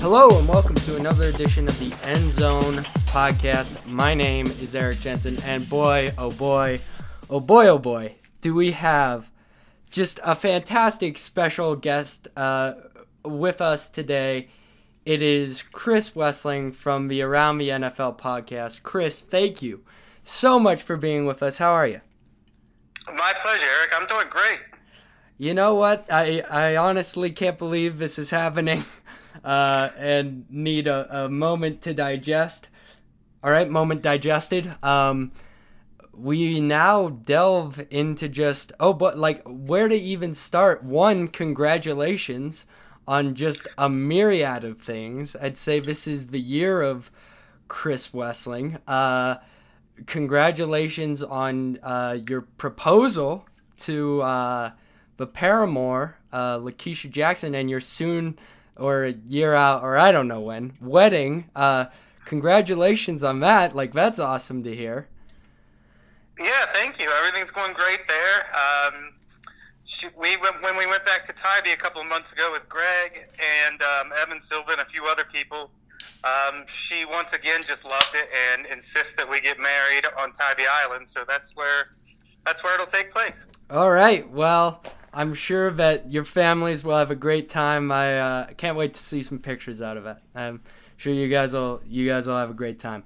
Hello and welcome to another edition of the End Zone podcast. My name is Eric Jensen, and boy, oh boy, do we have just a fantastic special guest with us today. It is Chris Wesseling from the Around the NFL podcast. Chris, thank you so much for being with us. How are you? My pleasure, Eric. I'm doing great. You know what? I honestly can't believe this is happening and need a moment to digest. All right, moment digested. We now delve into just, where to even start? One, congratulations on just a myriad of things. I'd say this is the year of Chris Wesseling. Congratulations on your proposal to the paramour, Lakeisha Jackson, and your soon, or a year out, or I don't know when, wedding. Congratulations on that. Like, that's awesome to hear. Yeah, thank you. Everything's going great there. When we went back to Tybee a couple of months ago with Greg and Evan Silva and a few other people, she once again just loved it and insists that we get married on Tybee Island. So that's where it'll take place. All right. Well, I'm sure that your families will have a great time. I can't wait to see some pictures out of it. I'm sure you guys will have a great time.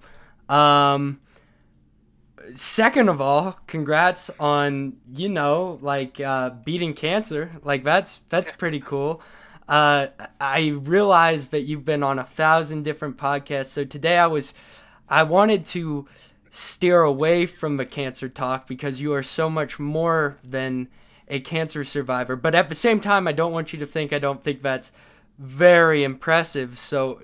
Second of all, congrats on, beating cancer. Like, that's pretty cool. I realized that you've been on 1,000 different podcasts. So today I wanted to steer away from the cancer talk because you are so much more than a cancer survivor. But at the same time, I don't want you to think I don't think that's very impressive. So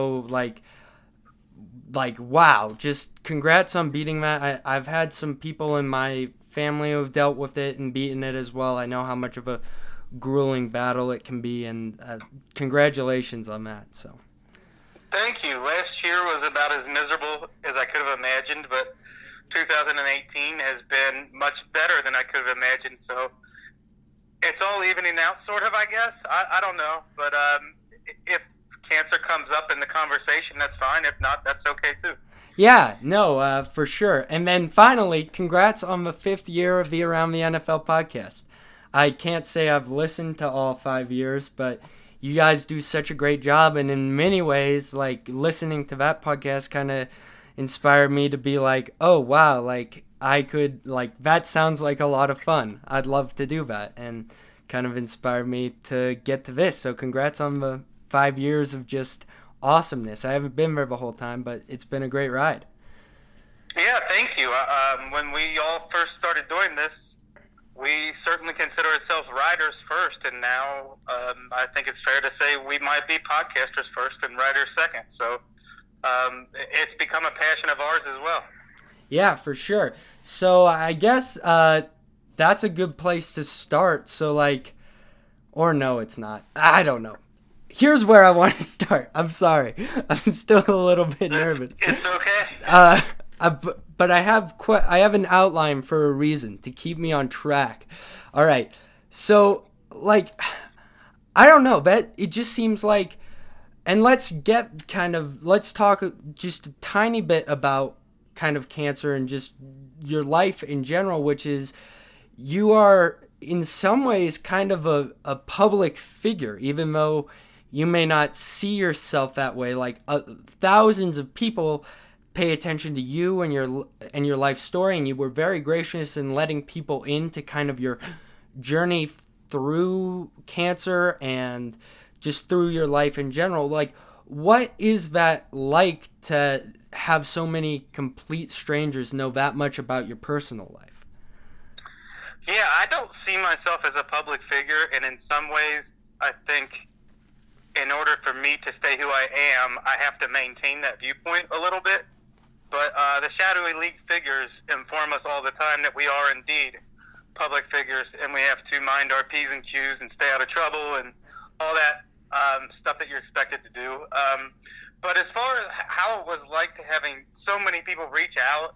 wow, just congrats on beating that. I've had some people in my family who have dealt with it and beaten it as well. I know how much of a grueling battle it can be, and congratulations on that. So thank you. Last year was about as miserable as I could have imagined, but 2018 has been much better than I could have imagined. So it's all evening out, sort of, I guess. I don't know, but if cancer comes up in the conversation, that's fine. If not, that's okay too. Yeah, no, for sure. And then finally, congrats on the 5th year of the Around the NFL podcast. I can't say I've listened to all 5 years, but you guys do such a great job. And in many ways, like, listening to that podcast kind of inspired me to be like, oh, wow, like, I could, like, that sounds like a lot of fun. I'd love to do that. And kind of inspired me to get to this. So congrats on the 5 years of just awesomeness. I haven't been there the whole time, but it's been a great ride. Yeah, thank you. When we all first started doing this, we certainly consider ourselves riders first, and now I think it's fair to say we might be podcasters first and riders second. So it's become a passion of ours as well. Yeah, for sure. So I guess that's a good place to start. So, or no, it's not. I don't know. Here's where I want to start. I'm sorry. I'm still a little bit nervous. It's okay. But I have an outline for a reason, to keep me on track. All right. So, I don't know. It just seems like, and let's talk just a tiny bit about kind of cancer and just your life in general, which is you are in some ways kind of a public figure, even though you may not see yourself that way. Thousands of people pay attention to you and your life story, and you were very gracious in letting people into kind of your journey through cancer and just through your life in general. Like, what is that like to have so many complete strangers know that much about your personal life? Yeah, I don't see myself as a public figure, and in some ways, I think in order for me to stay who I am, I have to maintain that viewpoint a little bit. But the shadowy league figures inform us all the time that we are indeed public figures, and we have to mind our P's and Q's and stay out of trouble and all that stuff that you're expected to do. But as far as how it was like to having so many people reach out,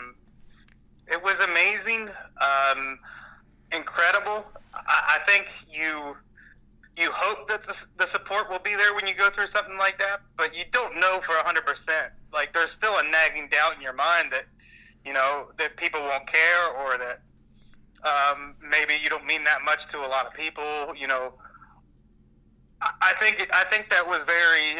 it was amazing, incredible. I think you hope that the support will be there when you go through something like that, but you don't know for 100%. Like, there's still a nagging doubt in your mind that, that people won't care, or that maybe you don't mean that much to a lot of people. I think that was very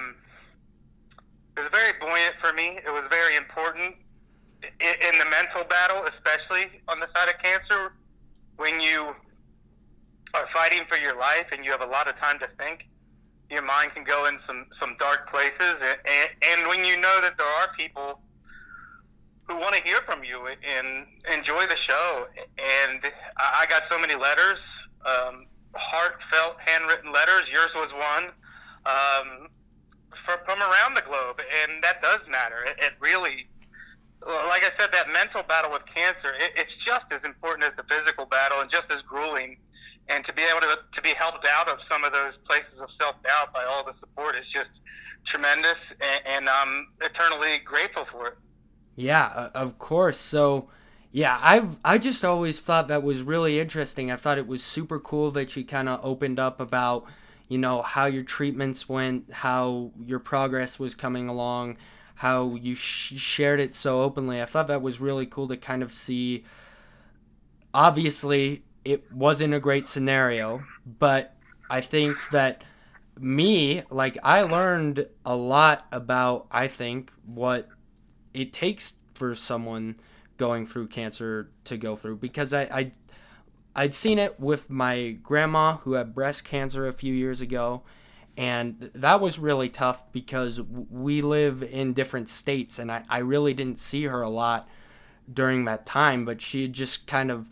it was very buoyant for me. It was very important in the mental battle, especially on the side of cancer, when you are fighting for your life and you have a lot of time to think. Your mind can go in some dark places, and when you know that there are people who want to hear from you and enjoy the show. And I got so many letters, heartfelt, handwritten letters. Yours was one, from around the globe, and that does matter. It really, like I said, that mental battle with cancer, it's just as important as the physical battle, and just as grueling. And to be able to be helped out of some of those places of self-doubt by all the support is just tremendous, and I'm eternally grateful for it. Yeah, of course. So, yeah, I just always thought that was really interesting. I thought it was super cool that you kind of opened up about, how your treatments went, how your progress was coming along, how you shared it so openly. I thought that was really cool to kind of see. Obviously, it wasn't a great scenario, but I think that I learned a lot about, I think, what it takes for someone going through cancer to go through, because I'd seen it with my grandma who had breast cancer a few years ago, and that was really tough because we live in different states, and I really didn't see her a lot during that time, but she just kind of,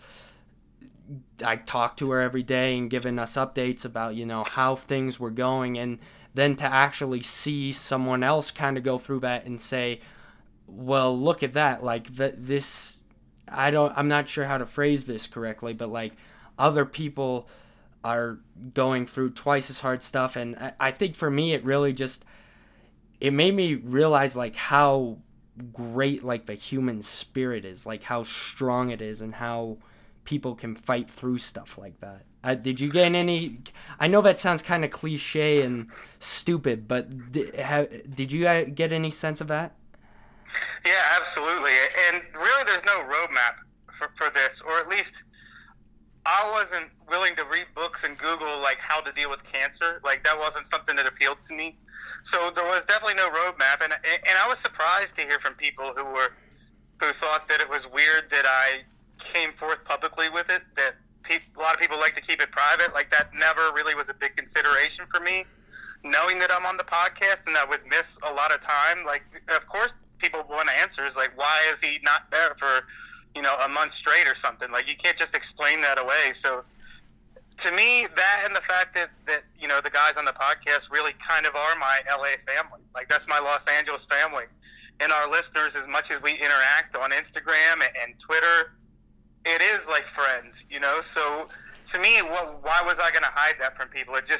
I talked to her every day and given us updates about, how things were going, and then to actually see someone else kind of go through that and say, well, look at that, like this, I'm not sure how to phrase this correctly, but like other people are going through twice as hard stuff. And I think for me, it really just, it made me realize like how great like the human spirit is, like how strong it is, and how people can fight through stuff like that. Did you get any, I know that sounds kind of cliche and stupid, but did you get any sense of that? Yeah, absolutely. And really, there's no roadmap for this, or at least I wasn't willing to read books and Google like how to deal with cancer. Like, that wasn't something that appealed to me. So there was definitely no roadmap, and I was surprised to hear from people who thought that it was weird that I came forth publicly with it. That a lot of people like to keep it private. Like, that never really was a big consideration for me. Knowing that I'm on the podcast and I would miss a lot of time, like, of course, people want answers, like, why is he not there for, a month straight or something? Like, you can't just explain that away. So to me, that and the fact that the guys on the podcast really kind of are my LA family. Like, that's my Los Angeles family. And our listeners, as much as we interact on Instagram and Twitter, it is like friends, So to me, why was I going to hide that from people? It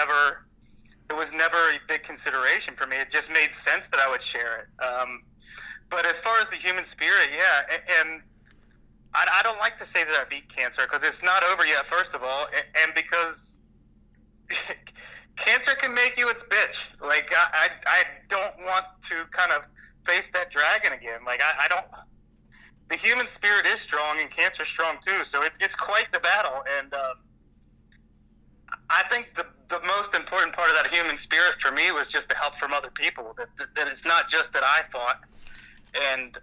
was never a big consideration for me. It just made sense that I would share it. But as far as the human spirit, yeah, and I don't like to say that I beat cancer, because it's not over yet, first of all, and because cancer can make you its bitch. Like, I don't want to kind of face that dragon again. Like, I don't. The human spirit is strong, and cancer's strong too. So it's quite the battle, and I think the most important part of that human spirit for me was just the help from other people. That it's not just that I fought, and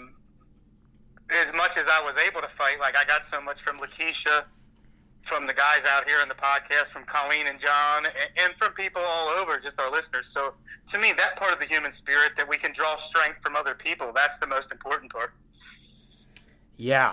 as much as I was able to fight, like, I got so much from Lakeisha, from the guys out here in the podcast, from Colleen and John, and from people all over, just our listeners. So to me, that part of the human spirit, that we can draw strength from other people, that's the most important part. Yeah,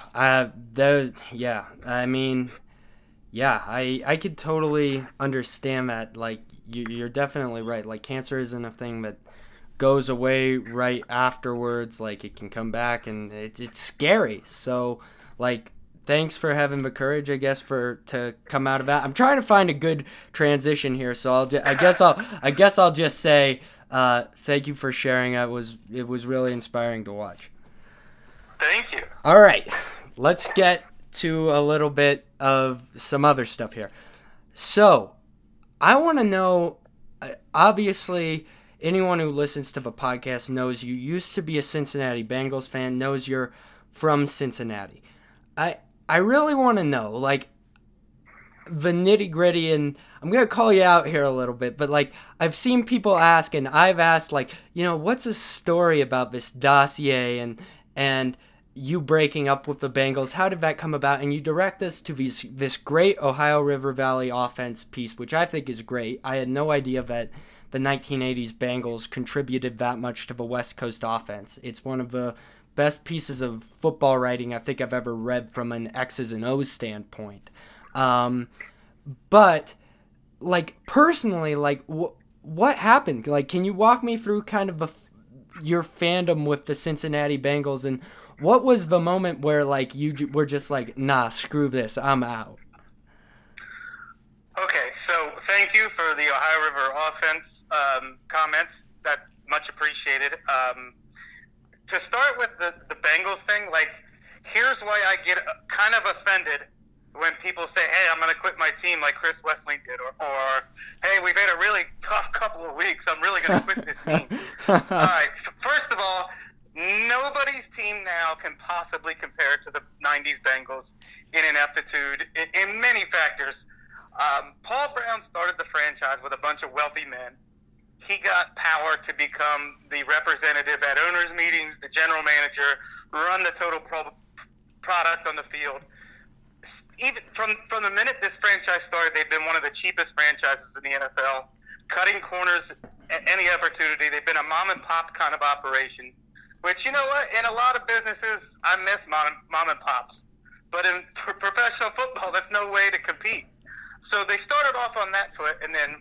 I mean, yeah, I could totally understand that. Like, you're definitely right. Like, cancer isn't a thing that goes away right afterwards. Like, it can come back, and it's scary. So, like, thanks for having the courage, I guess, to come out of that. I'm trying to find a good transition here, so I guess I'll just say thank you for sharing. It was really inspiring to watch. Thank you. All right, let's get to a little bit of some other stuff here. So, I want to know, obviously, anyone who listens to the podcast knows you used to be a Cincinnati Bengals fan, knows you're from Cincinnati. I really want to know, like, the nitty gritty, and I'm going to call you out here a little bit, but, like, I've seen people ask, and I've asked, like, what's a story about this dossier and you breaking up with the Bengals? How did that come about? And you direct us to this great Ohio River Valley offense piece, which I think is great. I had no idea that the 1980s Bengals contributed that much to the West Coast offense. It's one of the best pieces of football writing I think I've ever read from an X's and O's standpoint. But, like, personally, like, what happened? Like, can you walk me through kind of your fandom with the Cincinnati Bengals, and what was the moment where, like, you were just like, nah, screw this, I'm out? Okay, so thank you for the Ohio River offense comments. That's much appreciated. To start with the Bengals thing, like, here's why I get kind of offended when people say, hey, I'm going to quit my team like Chris Wesseling did, or hey, we've had a really tough couple of weeks, I'm really going to quit this team. All right, first of all, nobody's team now can possibly compare to the 90s Bengals in ineptitude in many factors. Paul Brown started the franchise with a bunch of wealthy men. He got power to become the representative at owners' meetings, the general manager, run the total product on the field. Even from the minute this franchise started, they've been one of the cheapest franchises in the NFL, cutting corners at any opportunity. They've been a mom-and-pop kind of operation, which, you know what, in a lot of businesses, I miss mom and pops. But in professional football, that's no way to compete. So they started off on that foot, and then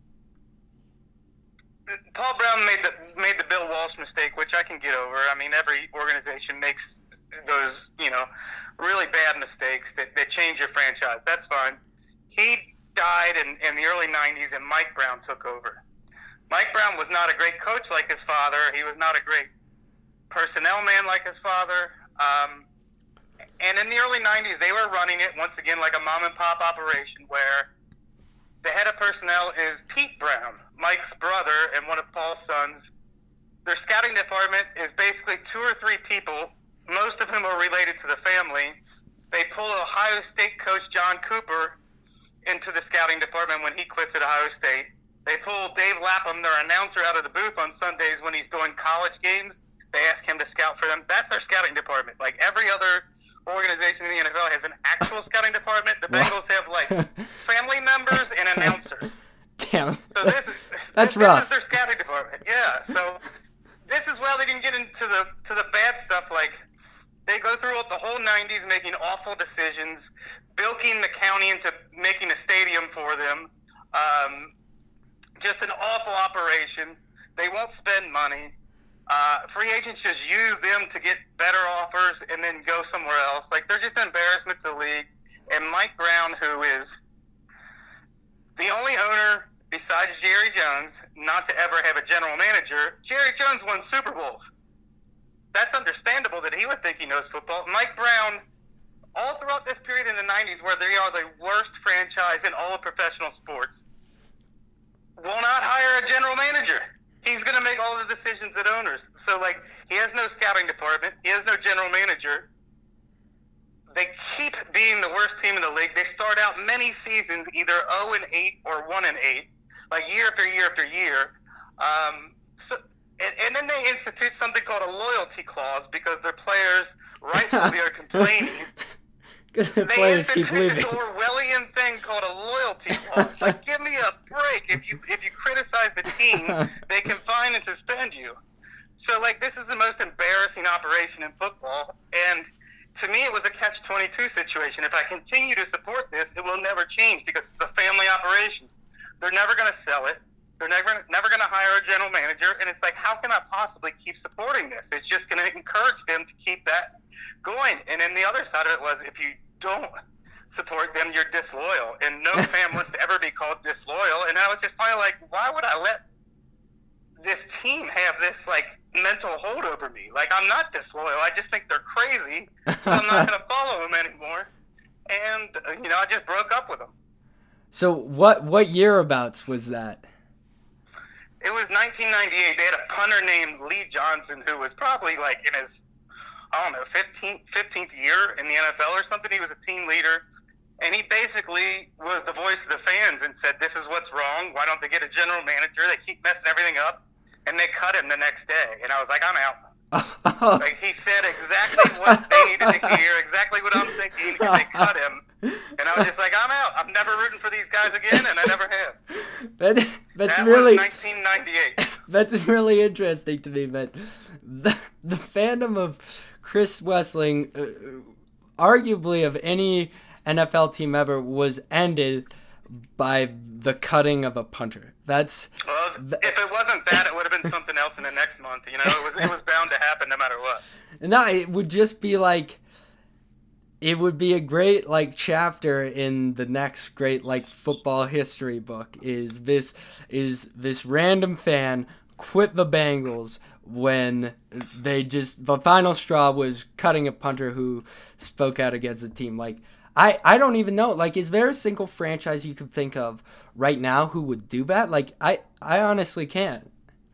Paul Brown made the Bill Walsh mistake, which I can get over. I mean, every organization makes those, really bad mistakes that change your franchise. That's fine. He died in the early 90s, and Mike Brown took over. Mike Brown was not a great coach like his father. He was not a great personnel man like his father. And in the early 90s, they were running it, once again, like a mom-and-pop operation where the head of personnel is Pete Brown, Mike's brother and one of Paul's sons. Their scouting department is basically 2 or 3 people, most of whom are related to the family. They pull Ohio State coach John Cooper into the scouting department when he quits at Ohio State. They pull Dave Lapham, their announcer, out of the booth on Sundays when he's doing college games. They ask him to scout for them. That's their scouting department. Like every other organization in the NFL has an actual scouting department. The Bengals have like family members and announcers. Damn. So That's this rough. is their scouting department. Yeah. So this is why they didn't get into the bad stuff. Like they go through the whole 90s making awful decisions, bilking the county into making a stadium for them. Just an awful operation. They won't spend money. Free agents just use them to get better offers and then go somewhere else. Like, they're just an embarrassment to the league. And Mike Brown, who is the only owner besides Jerry Jones not to ever have a general manager, Jerry Jones won Super Bowls. That's understandable that he would think he knows football. Mike Brown, all throughout this period in the 90s where they are the worst franchise in all of professional sports, will not hire a general manager. He's going to make all the decisions at owners. So, like, he has no scouting department. He has no general manager. They keep being the worst team in the league. They start out many seasons either 0-8 or 1-8, like year after year after year. And then they institute something called a loyalty clause because their players rightfully are complaining. They institute this Orwellian thing called a loyalty clause. Like, give me a break. If you criticize the team, they can fine and suspend you. So, like, this is the most embarrassing operation in football. And to me, it was a catch-22 situation. If I continue to support this, it will never change because it's a family operation. They're never going to sell it. They're never going to hire a general manager. And it's like, how can I possibly keep supporting this? It's just going to encourage them to keep that going. And then the other side of it was, if you don't support them, you're disloyal. And no fan wants to ever be called disloyal. And I was just finally like, why would I let this team have this, like, mental hold over me? Like, I'm not disloyal. I just think they're crazy. So I'm not going to follow them anymore. And, I just broke up with them. So what yearabouts was that? It was 1998. They had a punter named Lee Johnson who was probably like in his, I don't know, 15th year in the NFL or something. He was a team leader. And he basically was the voice of the fans and said, this is what's wrong. Why don't they get a general manager? They keep messing everything up. And they cut him the next day. And I was like, I'm out. Like, he said exactly what they needed to hear, exactly what I'm thinking, and they cut him. And I was just like, I'm out. I'm never rooting for these guys again, and I never have. That really, was 1998. That's really interesting to me, but the fandom of Chris Wesseling, arguably of any NFL team ever, was ended by the cutting of a punter. Well, if it wasn't that, it would have been something else in the next month. You know, it was bound to happen no matter what. No, it would just be like, it would be a great like chapter in the next great like football history book. Is this random fan quit the Bengals when the final straw was cutting a punter who spoke out against the team. Like, I don't even know. Like, is there a single franchise you could think of right now who would do that? Like, I honestly can't.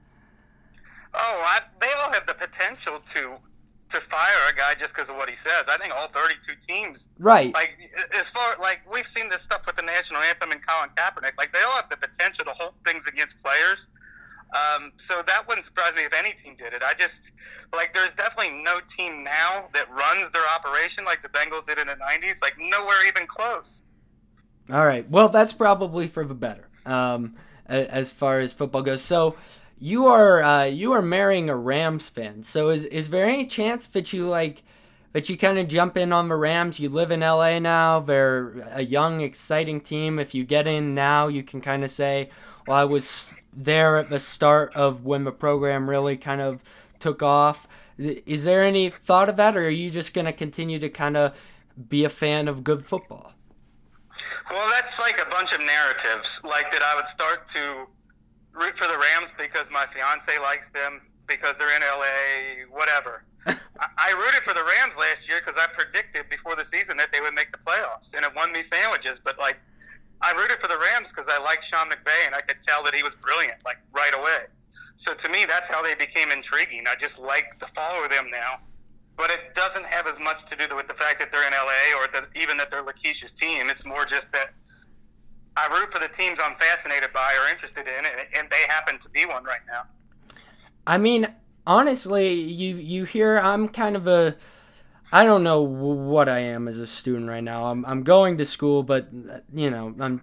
Oh, they all have the potential to fire a guy just because of what he says. I think all 32 teams. Right. Like, as far, like, we've seen this stuff with the national anthem and Colin Kaepernick. Like, they all have the potential to hold things against players. So that wouldn't surprise me if any team did it. I just, like, there's definitely no team now that runs their operation like the Bengals did in the 90s. Like, nowhere even close. All right. Well, that's probably for the better, as far as football goes. So you are marrying a Rams fan. So is there any chance that you kind of jump in on the Rams? You live in LA now. They're a young, exciting team. If you get in now, you can kind of say, well, I was there at the start of when the program really kind of took off. Is there any thought of that, or are you just going to continue to kind of be a fan of good football? Well, that's like a bunch of narratives, like that I would start to root for the Rams because my fiance likes them, because they're in LA, whatever. I rooted for the Rams last year because I predicted before the season that they would make the playoffs, and it won me sandwiches. But, like, I rooted for the Rams because I liked Sean McVay, and I could tell that he was brilliant, like, right away. So to me, that's how they became intriguing. I just like to follow them now. But it doesn't have as much to do with the fact that they're in LA or even that they're Lakeisha's team. It's more just that I root for the teams I'm fascinated by or interested in, and they happen to be one right now. I mean, honestly, you hear I'm kind of I don't know what I am as a student right now. I'm going to school, but you know, I'm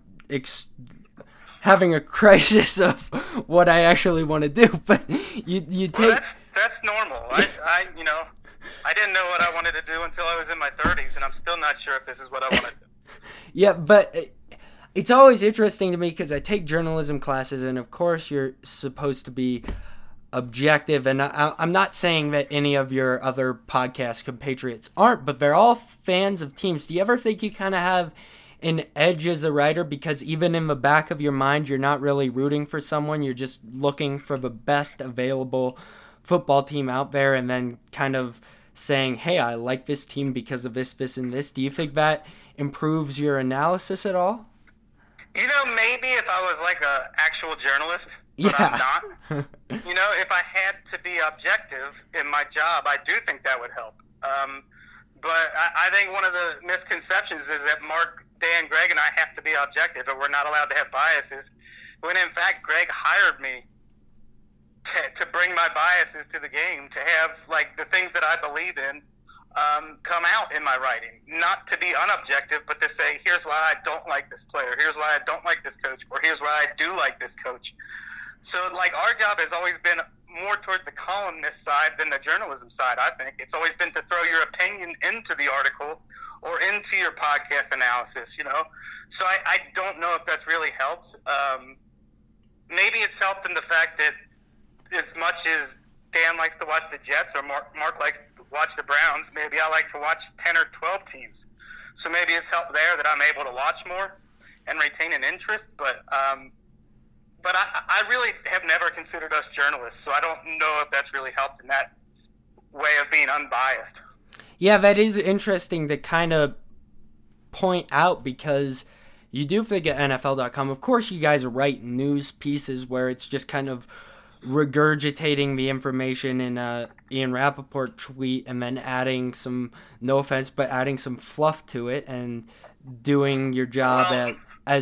having a crisis of what I actually want to do. But you take that's normal. I didn't know what I wanted to do until I was in my 30s, and I'm still not sure if this is what I want to do. Yeah, but it's always interesting to me because I take journalism classes, and of course you're supposed to be objective, and I'm not saying that any of your other podcast compatriots aren't, but they're all fans of teams. Do you ever think you kind of have an edge as a writer because even in the back of your mind you're not really rooting for someone, you're just looking for the best available football team out there and then kind of saying, hey, I like this team because of this, and this? Do you think that improves your analysis at all? You know, maybe if I was like an actual journalist, but I'm not. You know, if I had to be objective in my job, I do think that would help. But I think one of the misconceptions is that Mark, Dan, Greg, and I have to be objective, and we're not allowed to have biases. When in fact, Greg hired me to bring my biases to the game, to have like the things that I believe in come out in my writing, not to be unobjective, but to say, here's why I don't like this player, here's why I don't like this coach, or here's why I do like this coach. So like our job has always been more toward the columnist side than the journalism side. I think it's always been to throw your opinion into the article or into your podcast analysis, you know. So I don't know if that's really helped. Maybe it's helped in the fact that as much as Dan likes to watch the Jets or Mark likes to watch the Browns, maybe I like to watch 10 or 12 teams. So maybe it's helped there that I'm able to watch more and retain an interest. But I really have never considered us journalists, so I don't know if that's really helped in that way of being unbiased. Yeah, that is interesting to kind of point out because You do think at NFL.com. Of course, you guys write news pieces where it's just kind of regurgitating the information in a Ian Rappaport tweet and then adding some, no offense, but adding some fluff to it and doing your job Well,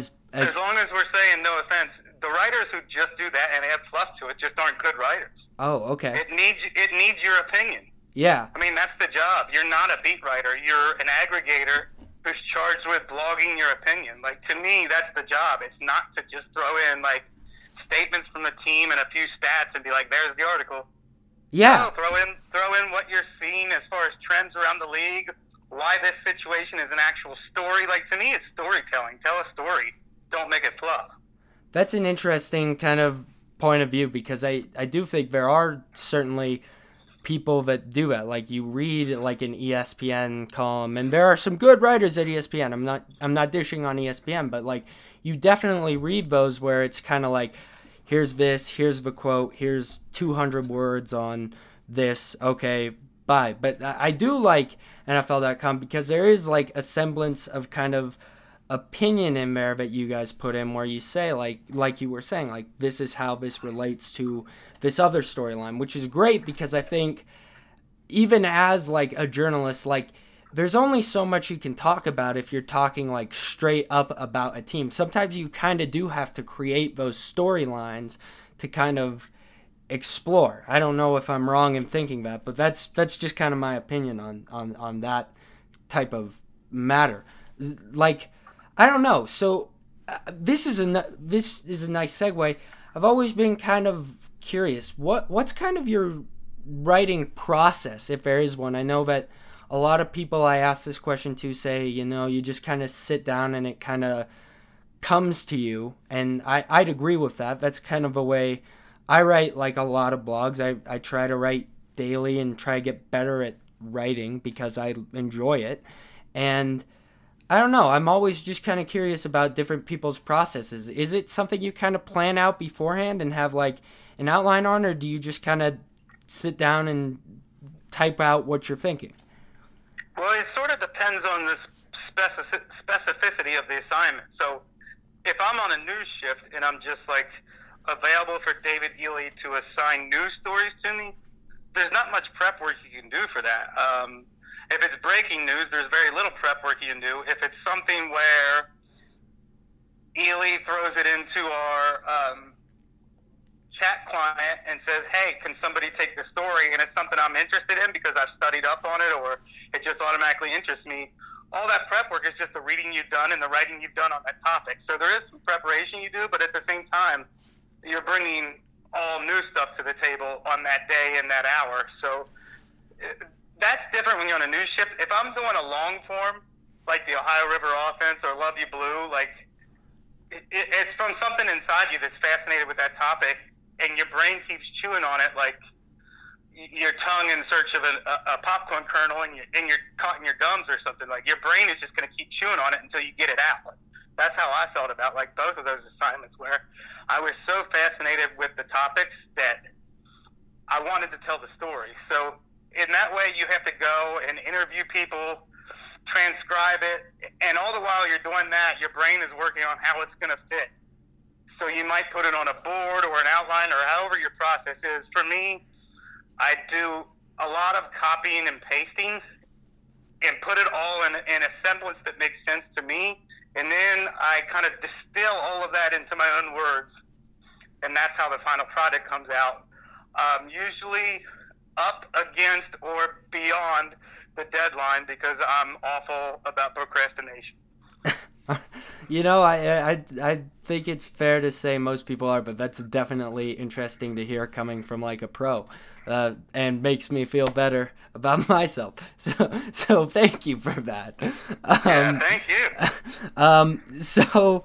as as long as we're saying no offense, the writers who just do that and add fluff to it just aren't good writers. oh, okay. It needs your opinion. Yeah. I mean, that's the job. You're not a beat writer. You're an aggregator who's charged with blogging your opinion. Like, to me, that's the job. It's not to just throw in, like, statements from the team and a few stats and be like, there's the article. Yeah. No, throw in what you're seeing as far as trends around the league, why this situation is an actual story. Like, to me, it's storytelling. Tell a story. Don't make it fluff. That's an interesting kind of point of view because I do think there are certainly people that do that. Like you read like an ESPN column, and there are some good writers at ESPN. I'm not dishing on ESPN, but like you definitely read those where it's kind of like, here's this, here's the quote, here's 200 words on this. Okay, bye. But I do like NFL.com because there is like a semblance of kind of opinion in there that you guys put in where you say like you were saying, like this is how this relates to this other storyline, which is great because I think even as like a journalist, like there's only so much you can talk about if you're talking like straight up about a team. Sometimes you kind of do have to create those storylines to kind of explore. I don't know if I'm wrong in thinking that, but that's just kind of my opinion on that type of matter. Like I don't know. So this is a nice segue. I've always been kind of curious. What's kind of your writing process, if there is one? I know that a lot of people I ask this question to say, you just kind of sit down and it kind of comes to you. And I'd agree with that. That's kind of a way I write. Like a lot of blogs, I try to write daily and try to get better at writing because I enjoy it. And I don't know. I'm always just kind of curious about different people's processes. Is it something you kind of plan out beforehand and have like an outline on, or do you just kind of sit down and type out what you're thinking? Well, it sort of depends on the specificity of the assignment. So if I'm on a news shift and I'm just like available for David Ely to assign news stories to me, there's not much prep work you can do for that. If it's breaking news, there's very little prep work you can do. If it's something where Ely throws it into our chat client and says, hey, can somebody take the story? And it's something I'm interested in because I've studied up on it or it just automatically interests me. All that prep work is just the reading you've done and the writing you've done on that topic. So there is some preparation you do, but at the same time, you're bringing all new stuff to the table on that day and that hour. So that's different when you're on a news shift. If I'm doing a long form, like the Ohio River Offense or Love You Blue, like it's from something inside you that's fascinated with that topic, and your brain keeps chewing on it like your tongue in search of a popcorn kernel, and you're caught in your gums or something. Like your brain is just going to keep chewing on it until you get it out. That's how I felt about like both of those assignments, where I was so fascinated with the topics that I wanted to tell the story. So in that way, you have to go and interview people, transcribe it, and all the while you're doing that, your brain is working on how it's going to fit. So you might put it on a board or an outline or however your process is. For me, I do a lot of copying and pasting and put it all in a semblance that makes sense to me. And then I kind of distill all of that into my own words. And that's how the final product comes out. Usually up against or beyond the deadline because I'm awful about procrastination. I think it's fair to say most people are, but that's definitely interesting to hear coming from like a pro, and makes me feel better about myself. So thank you for that. Yeah, thank you. So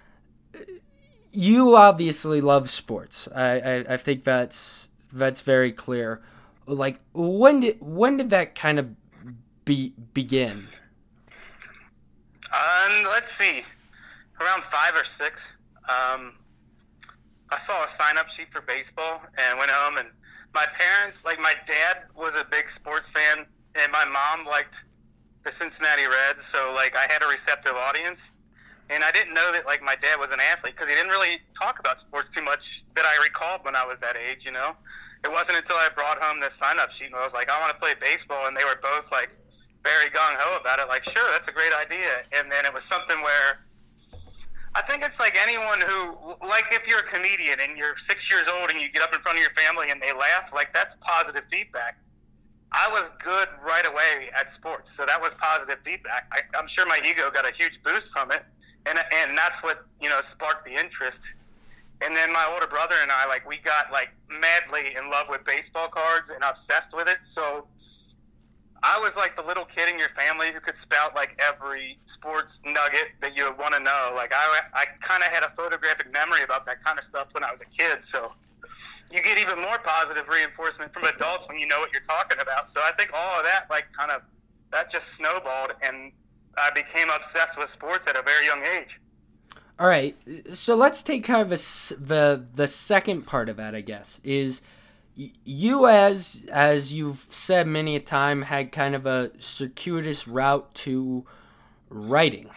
you obviously love sports. I think that's very clear. Like when did that kind of begin? Let's see, around 5 or 6. I saw a sign-up sheet for baseball and went home, and my parents, like my dad was a big sports fan, and my mom liked the Cincinnati Reds, so like I had a receptive audience. And I didn't know that, like, my dad was an athlete because he didn't really talk about sports too much that I recalled when I was that age, you know? It wasn't until I brought home this sign-up sheet and I was like, I want to play baseball, and they were both, like, very gung-ho about it, like, sure, that's a great idea. And then it was something where I think it's like anyone who, like, if you're a comedian and you're 6 years old and you get up in front of your family and they laugh, like, that's positive feedback. I was good right away at sports, so that was positive feedback. I'm sure my ego got a huge boost from it, and that's what, you know, sparked the interest. And then my older brother and I, like, we got, like, madly in love with baseball cards and obsessed with it. So I was like the little kid in your family who could spout, like, every sports nugget that you would want to know. Like, I kind of had a photographic memory about that kind of stuff when I was a kid, so you get even more positive reinforcement from adults when you know what you're talking about. So I think all of that, like, kind of, that just snowballed, and I became obsessed with sports at a very young age. All right, so let's take kind of the second part of that, I guess, is you, as you've said many a time, had kind of a circuitous route to writing,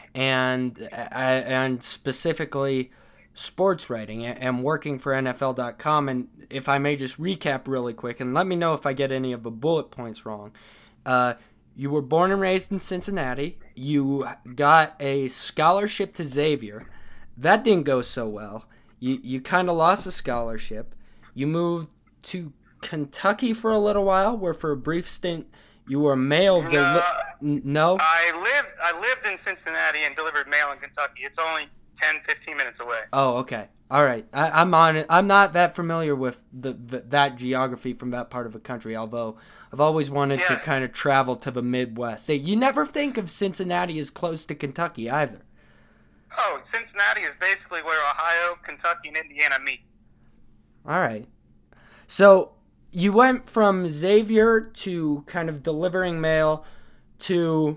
and specifically sports writing and working for NFL.com. And if I may just recap really quick, and let me know if I get any of the bullet points wrong. You were born and raised in Cincinnati. You got a scholarship to Xavier. That didn't go so well. You kind of lost a scholarship. You moved to Kentucky for a little while, where for a brief stint you were mail. No? I lived in Cincinnati and delivered mail in Kentucky. It's only 10, 15 minutes away. Oh, okay. All right. I'm on it. I'm not that familiar with that geography from that part of the country, although I've always wanted to kind of travel to the Midwest. You never think of Cincinnati as close to Kentucky either. Oh, Cincinnati is basically where Ohio, Kentucky, and Indiana meet. All right. So you went from Xavier to kind of delivering mail to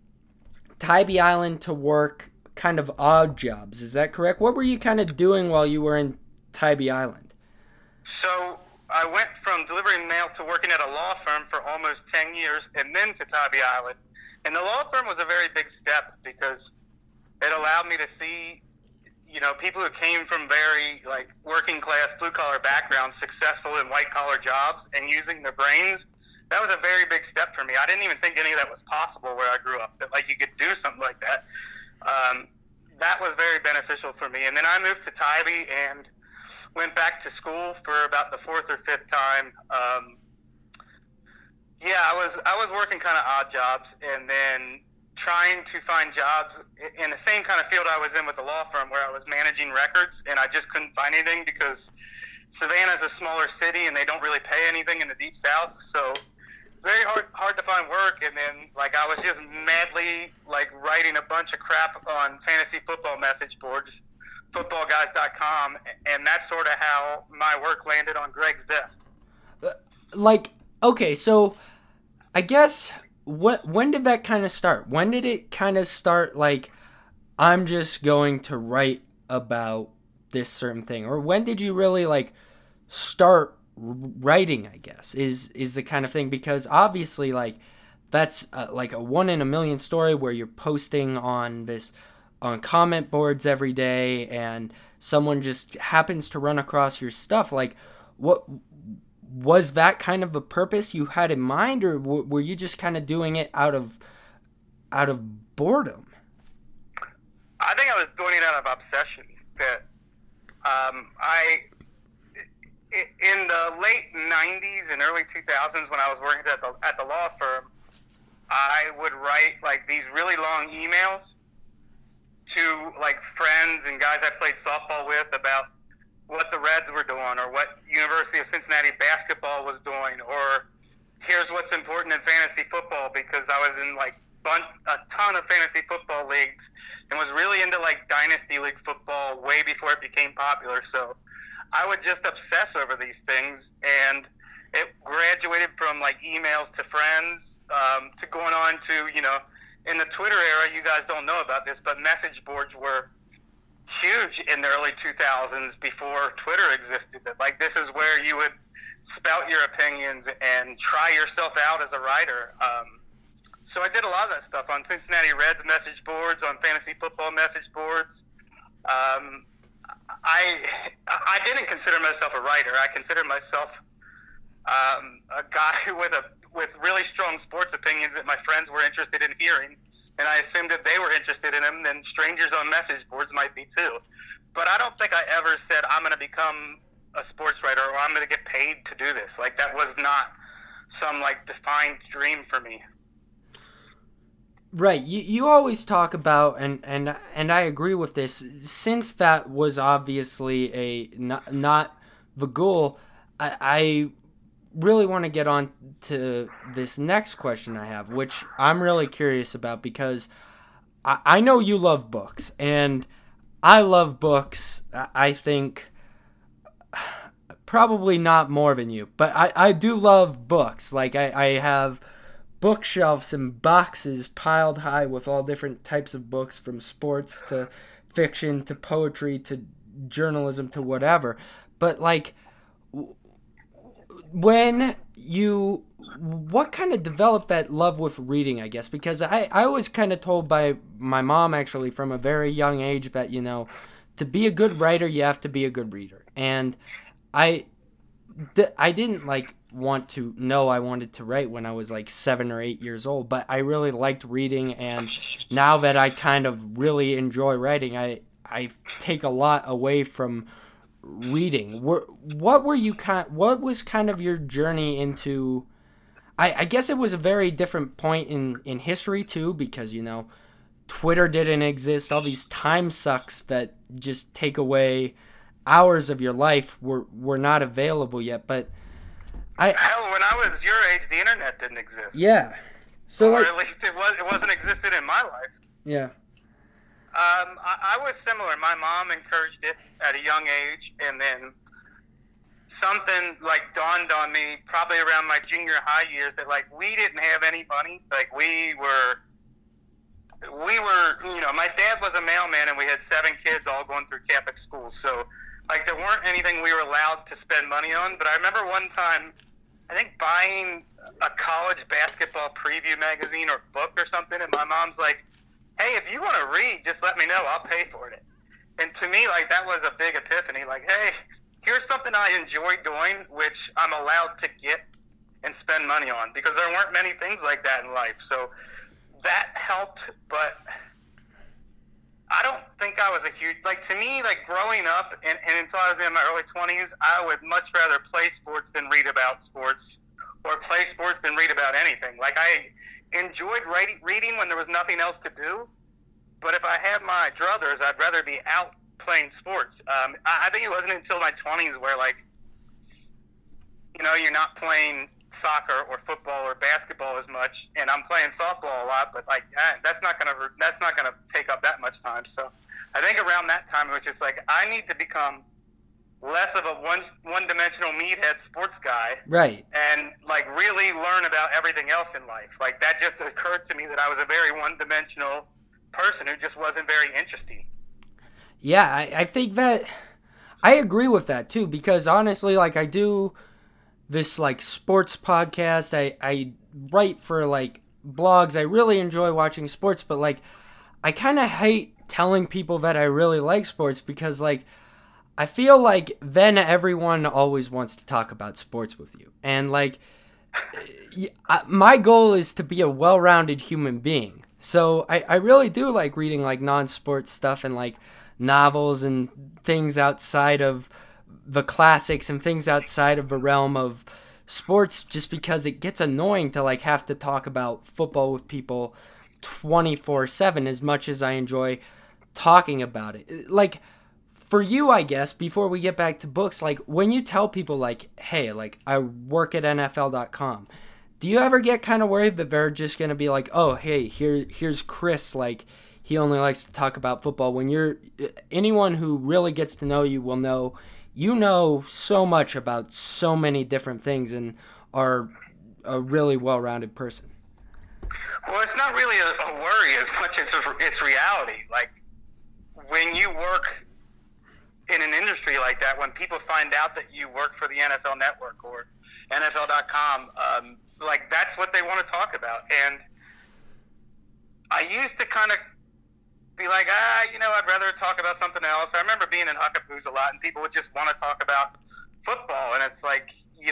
Tybee Island to work kind of odd jobs. Is that correct? What were you kind of doing while you were in Tybee Island? So I went from delivering mail to working at a law firm for almost 10 years and then to Tybee Island. And the law firm was a very big step because it allowed me to see, you know, people who came from very, like, working class, blue collar backgrounds, successful in white collar jobs and using their brains. That was a very big step for me. I didn't even think any of that was possible where I grew up, that, like, you could do something like that. That was very beneficial for me. And then I moved to Tybee and went back to school for about the fourth or fifth time. I was working kind of odd jobs and then trying to find jobs in the same kind of field I was in with the law firm, where I was managing records, and I just couldn't find anything because Savannah's a smaller city and they don't really pay anything in the Deep South. So very hard to find work. And then, like, I was just madly, like, writing a bunch of crap on fantasy football message boards, footballguys.com, and that's sort of how my work landed on Greg's desk. Okay, so I guess when did that kind of start? When did it kind of start, like, I'm just going to write about this certain thing? Or when did you really, like, start writing, I guess, is the kind of thing? Because obviously, like, that's like a 1 in a million story where you're posting on comment boards every day and someone just happens to run across your stuff. Like, what was that kind of a purpose you had in mind, or were you just kind of doing it out of boredom? I think I was doing it out of obsession. That in the late 90s and early 2000s, when I was working at the law firm, I would write, like, these really long emails to, like, friends and guys I played softball with about what the Reds were doing, or what University of Cincinnati basketball was doing, or here's what's important in fantasy football, because I was in, like, a ton of fantasy football leagues and was really into, like, dynasty league football way before it became popular. So I would just obsess over these things, and it graduated from, like, emails to friends to going on to, you know, in the Twitter era, you guys don't know about this, but message boards were huge in the early 2000s before Twitter existed. That, like, this is where you would spout your opinions and try yourself out as a writer. So I did a lot of that stuff on Cincinnati Reds message boards, on fantasy football message boards. I didn't consider myself a writer. I considered myself a guy with really strong sports opinions that my friends were interested in hearing, and I assumed if they were interested in them, then strangers on message boards might be too. But I don't think I ever said I'm going to become a sports writer or I'm going to get paid to do this. Like, that was not some like defined dream for me. Right. You always talk about, and I agree with this, since that was obviously not the goal, I really want to get on to this next question I have, which I'm really curious about, because I know you love books, and I love books. I think probably not more than you, but I do love books. Like, I have bookshelves and boxes piled high with all different types of books, from sports to fiction to poetry to journalism to whatever. But like, what kind of developed that love with reading, I guess? Because I was kind of told by my mom, actually, from a very young age that, to be a good writer, you have to be a good reader. And I didn't like want to know I wanted to write when I was like 7 or 8 years old, but I really liked reading, and now that I kind of really enjoy writing, I take a lot away from reading. What was kind of your journey into? I guess it was a very different point in history too, because Twitter didn't exist. All these time sucks that just take away hours of your life were not available yet. But hell, when I was your age, the internet didn't exist. Yeah. So, or at least it wasn't existed in my life. Yeah. I was similar. My mom encouraged it at a young age, and then something like dawned on me probably around my junior high years that like we didn't have any money. Like we were, my dad was a mailman, and we had 7 kids all going through Catholic schools. So like there weren't anything we were allowed to spend money on. But I remember one time, I think buying a college basketball preview magazine or book or something, and my mom's like, hey, if you want to read, just let me know. I'll pay for it. And to me, like, that was a big epiphany. Like, hey, here's something I enjoy doing, which I'm allowed to get and spend money on, because there weren't many things like that in life. So that helped, but I don't think I was a huge, like, to me, like, growing up and until I was in my early 20s, I would much rather play sports than read about sports, or play sports than read about anything. Like, I enjoyed reading when there was nothing else to do, but if I had my druthers, I'd rather be out playing sports. I think it wasn't until my 20s where, like, you're not playing soccer or football or basketball as much, and I'm playing softball a lot, but like that's not gonna take up that much time. So I think around that time it was just like I need to become less of a one-dimensional meathead sports guy, right? And like really learn about everything else in life. Like that just occurred to me that I was a very one-dimensional person who just wasn't very interesting. Yeah, I think that I agree with that too, because honestly, like I do this like sports podcast. I write for like blogs. I really enjoy watching sports, but like I kind of hate telling people that I really like sports, because like I feel like then everyone always wants to talk about sports with you. And like my goal is to be a well-rounded human being. So I really do like reading like non-sports stuff and like novels and things outside of the classics and things outside of the realm of sports, just because it gets annoying to like have to talk about football with people 24/7 as much as I enjoy talking about it. Like for you, I guess, before we get back to books, like when you tell people like, hey, like I work at NFL.com, do you ever get kind of worried that they're just going to be like, oh, hey, here's Chris, like he only likes to talk about football, when anyone who really gets to know you will know you know so much about so many different things and are a really well-rounded person? Well, it's not really a worry as much as it's reality. Like when you work in an industry like that, when people find out that you work for the NFL Network or NFL.com, like that's what they want to talk about. And I used to kind of be like, I'd rather talk about something else. I remember being in Huckapoos a lot, and people would just want to talk about football, and it's like,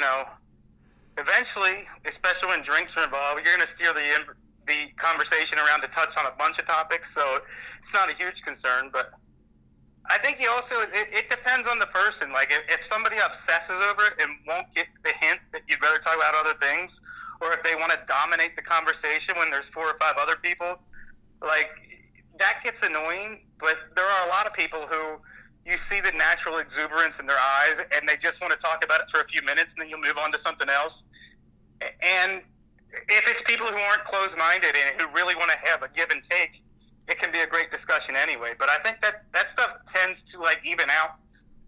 eventually, especially when drinks are involved, you're going to steer the conversation around to touch on a bunch of topics, so it's not a huge concern. But I think you also, it depends on the person. Like, if somebody obsesses over it and won't get the hint that you'd rather talk about other things, or if they want to dominate the conversation when there's 4 or 5 other people, like, that gets annoying. But there are a lot of people who you see the natural exuberance in their eyes, and they just want to talk about it for a few minutes, and then you'll move on to something else. And if it's people who aren't closed-minded and who really want to have a give and take, it can be a great discussion anyway. But I think that stuff tends to, like, even out.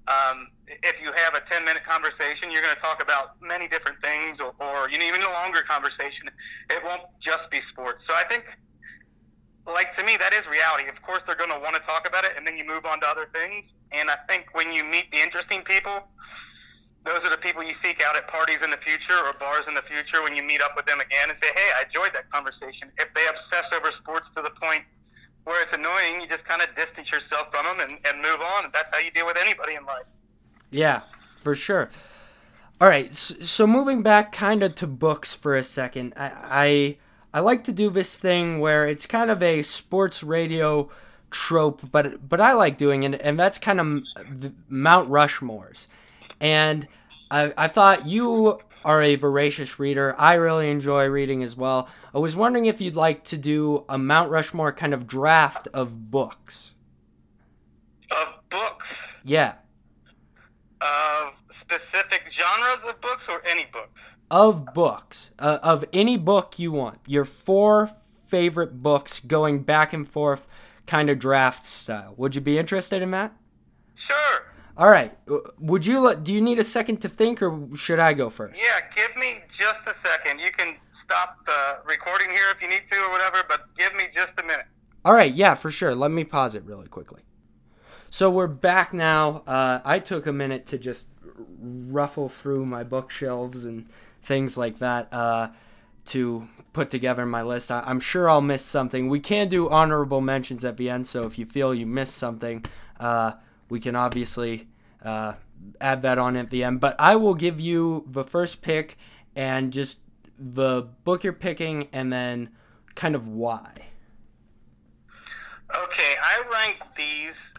If you have a 10-minute conversation, you're going to talk about many different things, or even a longer conversation. It won't just be sports. So I think, like, to me, that is reality. Of course, they're going to want to talk about it, and then you move on to other things. And I think when you meet the interesting people, those are the people you seek out at parties in the future or bars in the future when you meet up with them again and say, hey, I enjoyed that conversation. If they obsess over sports to the point where it's annoying, you just kind of distance yourself from them and move on. And that's how you deal with anybody in life. Yeah, for sure. All right, so moving back kind of to books for a second, I like to do this thing where it's kind of a sports radio trope, but I like doing it, and that's kind of Mount Rushmores. And I thought you are a voracious reader. I really enjoy reading as well. I was wondering if you'd like to do a Mount Rushmore kind of draft of books. Of books? Yeah. Of specific genres of books or any books? Of books. Of any book you want. Your 4 favorite books going back and forth kind of draft style. Would you be interested in that? Sure. All right. Do you need a second to think, or should I go first? Yeah, give me just a second. You can stop the recording here if you need to or whatever, but give me just a minute. All right, yeah, for sure. Let me pause it really quickly. So we're back now. I took a minute to just ruffle through my bookshelves and things like that to put together my list. I'm sure I'll miss something. We can do honorable mentions at the end, so if you feel you missed something, we can obviously add that on at the end. But I will give you the first pick and just the book you're picking and then kind of why. Okay, I ranked these.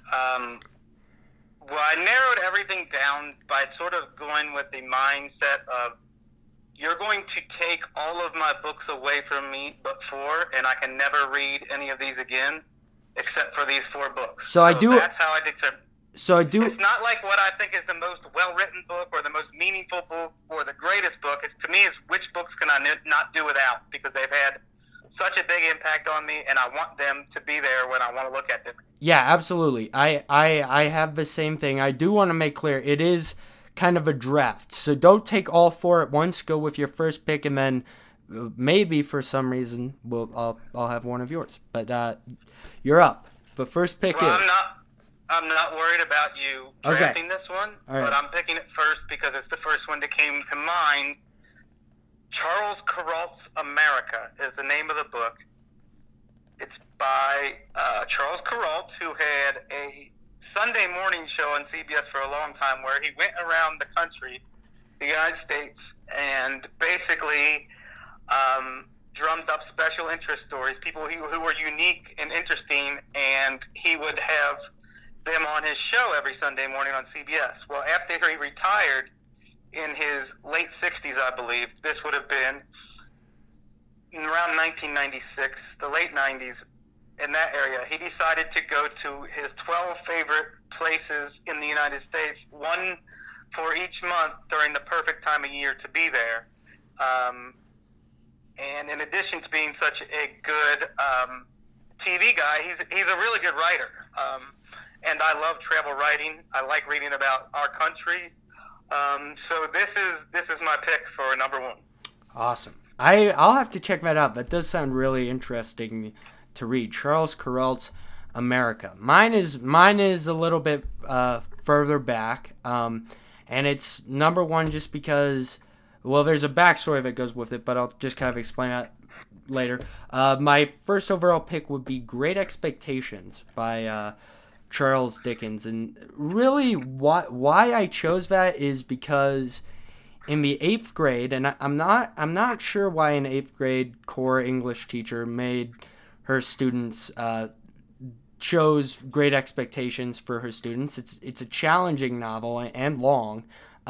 I narrowed everything down by sort of going with the mindset of you're going to take all of my books away from me but 4, and I can never read any of these again except for these 4 books. So that's how I determined. It's not like what I think is the most well-written book or the most meaningful book or the greatest book. To me, it's which books can I not do without, because they've had such a big impact on me, and I want them to be there when I want to look at them. Yeah, absolutely. I have the same thing. I do want to make clear it is kind of a draft, so don't take all 4 at once. Go with your first pick, and then maybe for some reason I'll have one of yours. But you're up. The first pick is. I'm not worried about you drafting this one, but I'm picking it first because it's the first one that came to mind. Charles Kuralt's America is the name of the book. It's by Charles Kuralt, who had a Sunday morning show on CBS for a long time where he went around the country, the United States, and basically drummed up special interest stories, people who were unique and interesting, and he would have them on his show every Sunday morning on CBS. Well, after he retired in his late 60s, I believe, this would have been around 1996, the late 90s, in that area, he decided to go to his 12 favorite places in the United States, one for each month during the perfect time of year to be there. And in addition to being such a good TV guy, he's a really good writer. And I love travel writing. I like reading about our country. So this is my pick for number 1. Awesome. I'll have to check that out. That does sound really interesting to read. Charles Kuralt's America. Mine is a little bit further back, and it's number 1 just because, well, there's a backstory that goes with it, but I'll just kind of explain that. later. My first overall pick would be Great Expectations by Charles Dickens, and really why I chose that is because in the 8th grade, and I'm not sure why an 8th grade core English teacher made her students chose Great Expectations for her students. It's a challenging novel and long,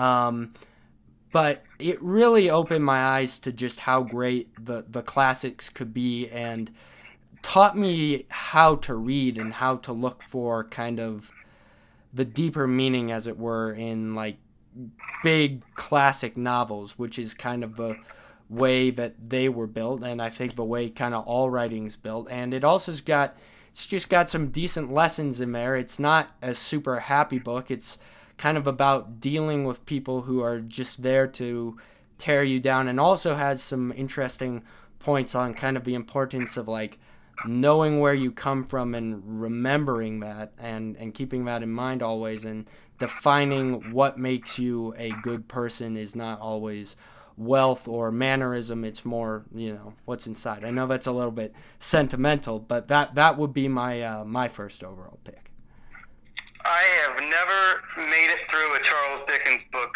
but it really opened my eyes to just how great the classics could be, and taught me how to read and how to look for kind of the deeper meaning, as it were, in like big classic novels, which is kind of the way that they were built, and I think the way kind of all writing's built. And it's just got some decent lessons in there. It's not a super happy book. It's kind of about dealing with people who are just there to tear you down, and also has some interesting points on kind of the importance of like knowing where you come from and remembering that, and keeping that in mind always, and defining what makes you a good person is not always wealth or mannerism. It's more, what's inside. I know that's a little bit sentimental, but that would be my first overall pick. I have never made it through a Charles Dickens book,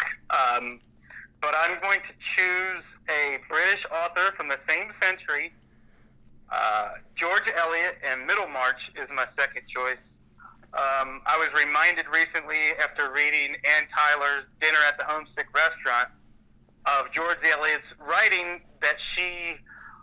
but I'm going to choose a British author from the same century. George Eliot, and Middlemarch is my second choice. I was reminded recently, after reading Ann Tyler's Dinner at the Homesick Restaurant, of George Eliot's writing, that she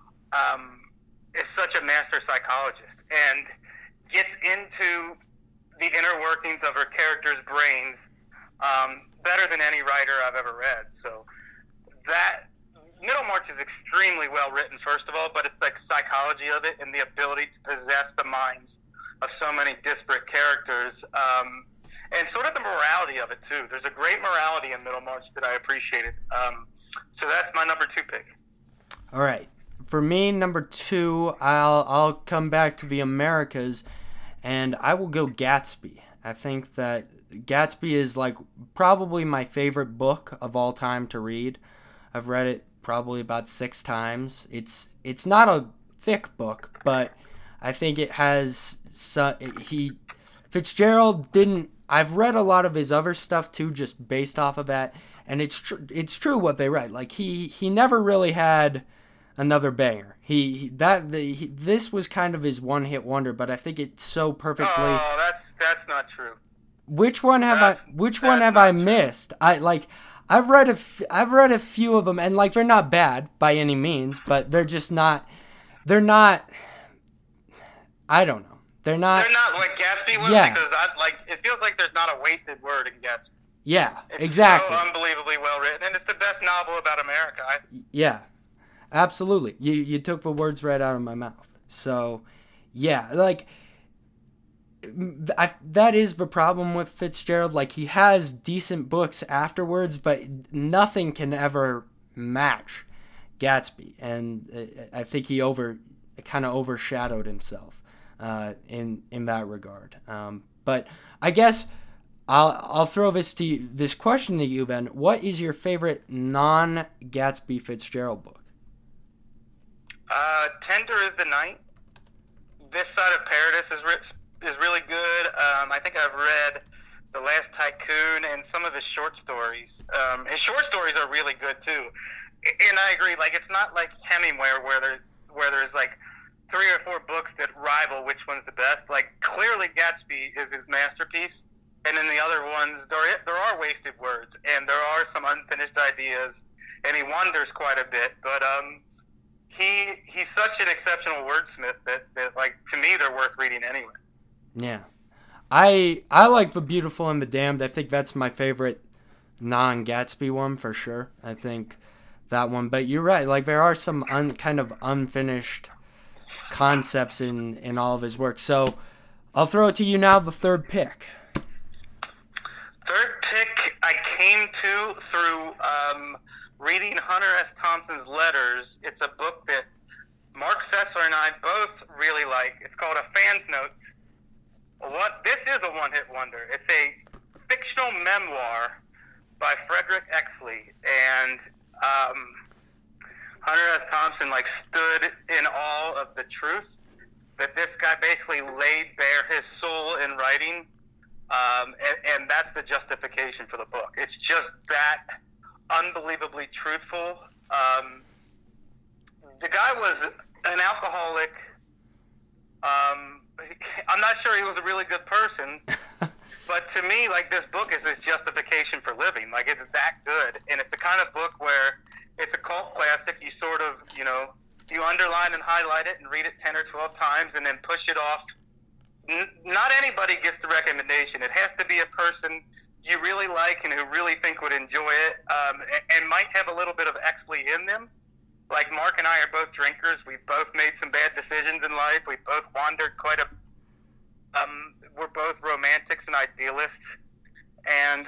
is such a master psychologist and gets into the inner workings of her characters' brains better than any writer I've ever read. So that Middlemarch is extremely well written, first of all, but it's like psychology of it and the ability to possess the minds of so many disparate characters, and sort of the morality of it too. There's a great morality in Middlemarch that I appreciated. So that's my number 2 pick. All right, for me, number 2, I'll come back to the Americas, and I will go Gatsby. I think that Gatsby is like probably my favorite book of all time to read. I've read it probably about 6 times. It's not a thick book, but I think it has Fitzgerald didn't. I've read a lot of his other stuff too, just based off of that, and it's true what they write. Like he never really had another banger. This was kind of his one-hit wonder, but I think it's so perfectly. Oh, that's not true. Which one have I missed? I've read a few of them, and like they're not bad by any means, but they're just not. They're not. I don't know. They're not like Gatsby was, yeah. Because it feels like there's not a wasted word in Gatsby. Yeah, it's exactly. So unbelievably well written, and it's the best novel about America. Yeah, absolutely. You took the words right out of my mouth. So, yeah, like that is the problem with Fitzgerald. Like he has decent books afterwards, but nothing can ever match Gatsby, and I think he kind of overshadowed himself in that regard. But I guess I'll throw this question to you, Ben. What is your favorite non-Gatsby Fitzgerald book? Tender is the Night. This Side of Paradise is really good. I think I've read The Last Tycoon and some of his short stories. His short stories are really good too. And I agree. Like it's not like Hemingway where there's like 3 or 4 books that rival which one's the best. Like clearly Gatsby is his masterpiece, and in the other ones there are wasted words and there are some unfinished ideas, and he wanders quite a bit. But he's such an exceptional wordsmith that like to me they're worth reading anyway. Yeah, I like The Beautiful and the Damned. I think that's my favorite non-Gatsby one for sure. I think that one. But you're right. Like there are some kind of unfinished concepts in all of his work. So I'll throw it to you now, the third pick. Third pick I came to through reading Hunter S. Thompson's Letters. It's a book that Mark Sessler and I both really like. It's called A Fan's Notes. This is a one-hit wonder. It's a fictional memoir by Frederick Exley, and Hunter S. Thompson like stood in awe of the truth that this guy basically laid bare his soul in writing, and that's the justification for the book. It's just that unbelievably truthful. The guy was an alcoholic. I'm not sure he was a really good person, but to me, like, this book is his justification for living. Like, it's that good, and it's the kind of book where it's a cult classic. You sort of, you underline and highlight it and read it 10 or 12 times and then push it off. Not anybody gets the recommendation. It has to be a person you really like and who really think would enjoy it, and might have a little bit of Exley in them. Like, Mark and I are both drinkers. We've both made some bad decisions in life. We've both wandered quite a... we're both romantics and idealists. And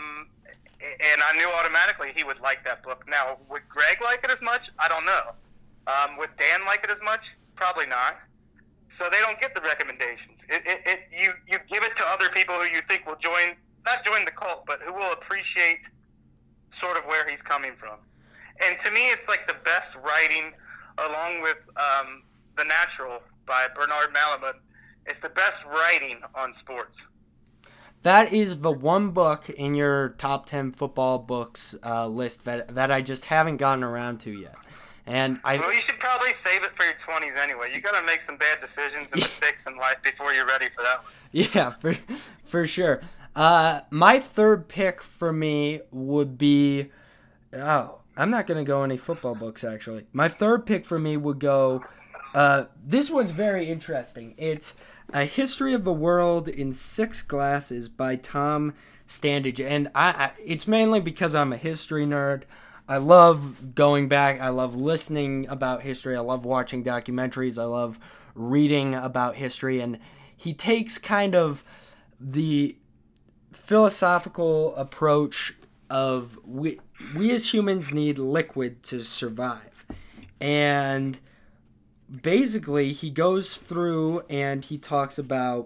I knew automatically he would like that book. Now, would Greg like it as much? I don't know. Would Dan like it as much? Probably not. So they don't get the recommendations. You give it to other people who you think will not join the cult, but who will appreciate sort of where he's coming from. And to me, it's like the best writing, along with The Natural by Bernard Malamud. It's the best writing on sports. That is the one book in your top 10 football books list that I just haven't gotten around to yet. And well, you should probably save it for your 20s anyway. You got to make some bad decisions and mistakes in life before you're ready for that one. Yeah, for sure. My third pick for me would be... I'm not going to go any football books, actually. My third pick for me would go... this one's very interesting. It's A History of the World in 6 Glasses by Tom Standage. And it's mainly because I'm a history nerd. I love going back. I love listening about history. I love watching documentaries. I love reading about history. And he takes kind of the philosophical approach of we as humans need liquid to survive. And basically he goes through and he talks about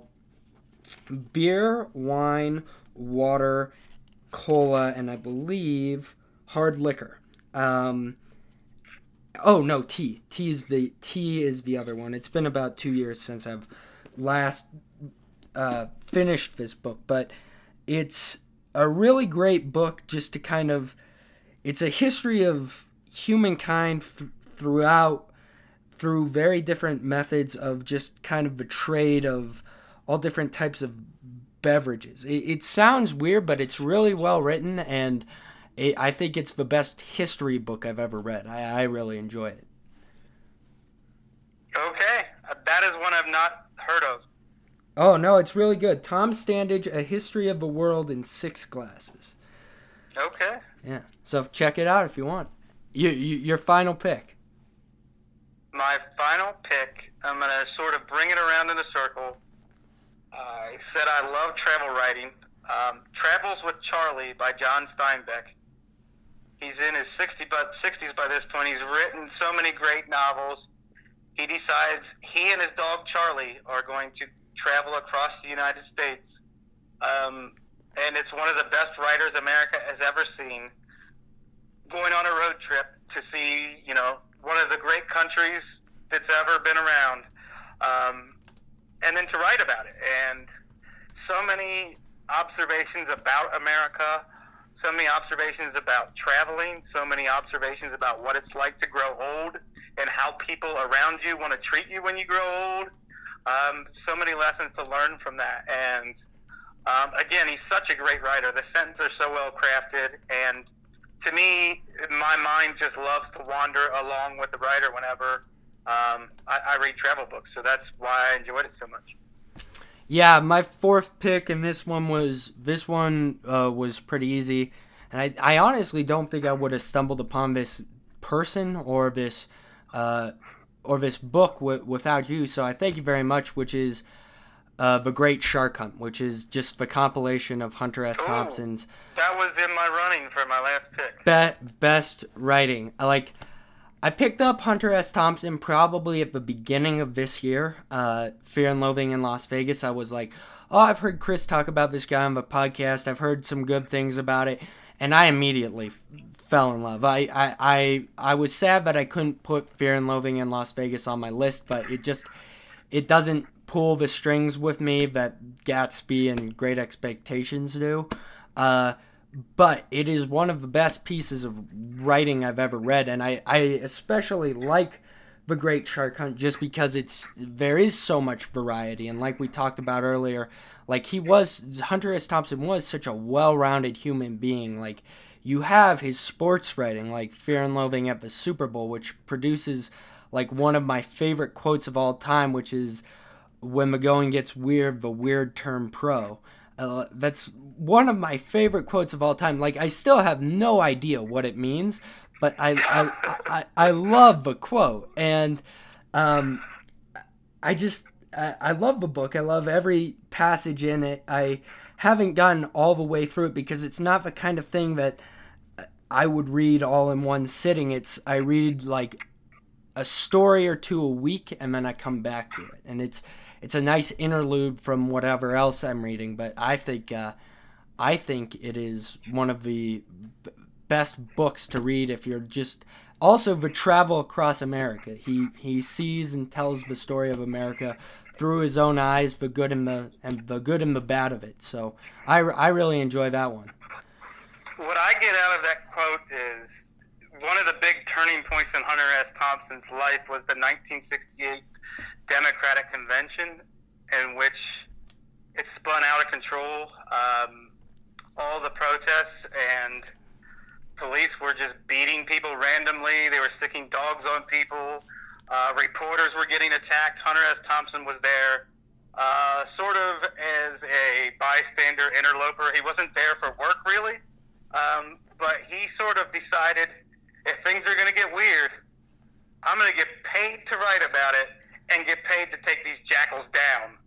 beer, wine, water, cola, and I believe hard liquor. Tea. Tea is the other one. It's been about 2 years since I've last finished this book, but it's a really great book just to kind of... It's a history of humankind through very different methods of just kind of the trade of all different types of beverages. It sounds weird, but it's really well written, and I think it's the best history book I've ever read. I really enjoy it. Okay. That is one I've not heard of. Oh, no, it's really good. Tom Standage, A History of the World in 6 Glasses. Okay. Yeah. So check it out if you want. Your final pick. My final pick, I'm going to sort of bring it around in a circle. I said I love travel writing. Travels with Charlie by John Steinbeck. He's in his 60s by this point. He's written so many great novels. He decides he and his dog Charlie are going to travel across the United States. And it's one of the best writers America has ever seen. Going on a road trip to see, one of the great countries that's ever been around. And then to write about it. And so many observations about America, so many observations about traveling, so many observations about what it's like to grow old and how people around you want to treat you when you grow old. So many lessons to learn from that. And again, he's such a great writer. The sentences are so well crafted. And to me, my mind just loves to wander along with the writer whenever I read travel books. So that's why I enjoyed it so much. Yeah, my fourth pick, and this one was pretty easy, and I honestly don't think I would have stumbled upon this person or this book without you. So I thank you very much. Which is The Great Shark Hunt, which is just the compilation of Hunter S. Thompson's. That was in my running for my last pick. Best writing. I picked up Hunter S. Thompson probably at the beginning of this year, Fear and Loathing in Las Vegas. I was like, I've heard Chris talk about this guy on the podcast. I've heard some good things about it. And I immediately fell in love. I was sad that I couldn't put Fear and Loathing in Las Vegas on my list, but it doesn't pull the strings with me that Gatsby and Great Expectations do. But it is one of the best pieces of writing I've ever read, and I especially like The Great Shark Hunt just because there is so much variety, and like we talked about earlier, like Hunter S. Thompson was such a well-rounded human being. Like, you have his sports writing, like Fear and Loathing at the Super Bowl, which produces like one of my favorite quotes of all time, which is, "When the going gets weird, the weird turn pro." That's one of my favorite quotes of all time. Like, I still have no idea what it means, but I love the quote, and I love the book. I love every passage in it. I haven't gotten all the way through it because it's not the kind of thing that I would read all in one sitting. I read like a story or two a week, and then I come back to it, and it's a nice interlude from whatever else I'm reading. But I think it is one of the best books to read if you're just also the travel across America. He sees and tells the story of America through his own eyes, the good and the bad of it. So I really enjoy that one. What I get out of that quote is one of the big turning points in Hunter S. Thompson's life was the 1968 Democratic Convention, in which it spun out of control. All the protests, and police were just beating people randomly. They were sicking dogs on people. Reporters were getting attacked. Hunter S. Thompson was there sort of as a bystander, interloper. He wasn't there for work, really, but he sort of decided, if things are going to get weird, I'm going to get paid to write about it and get paid to take these jackals down.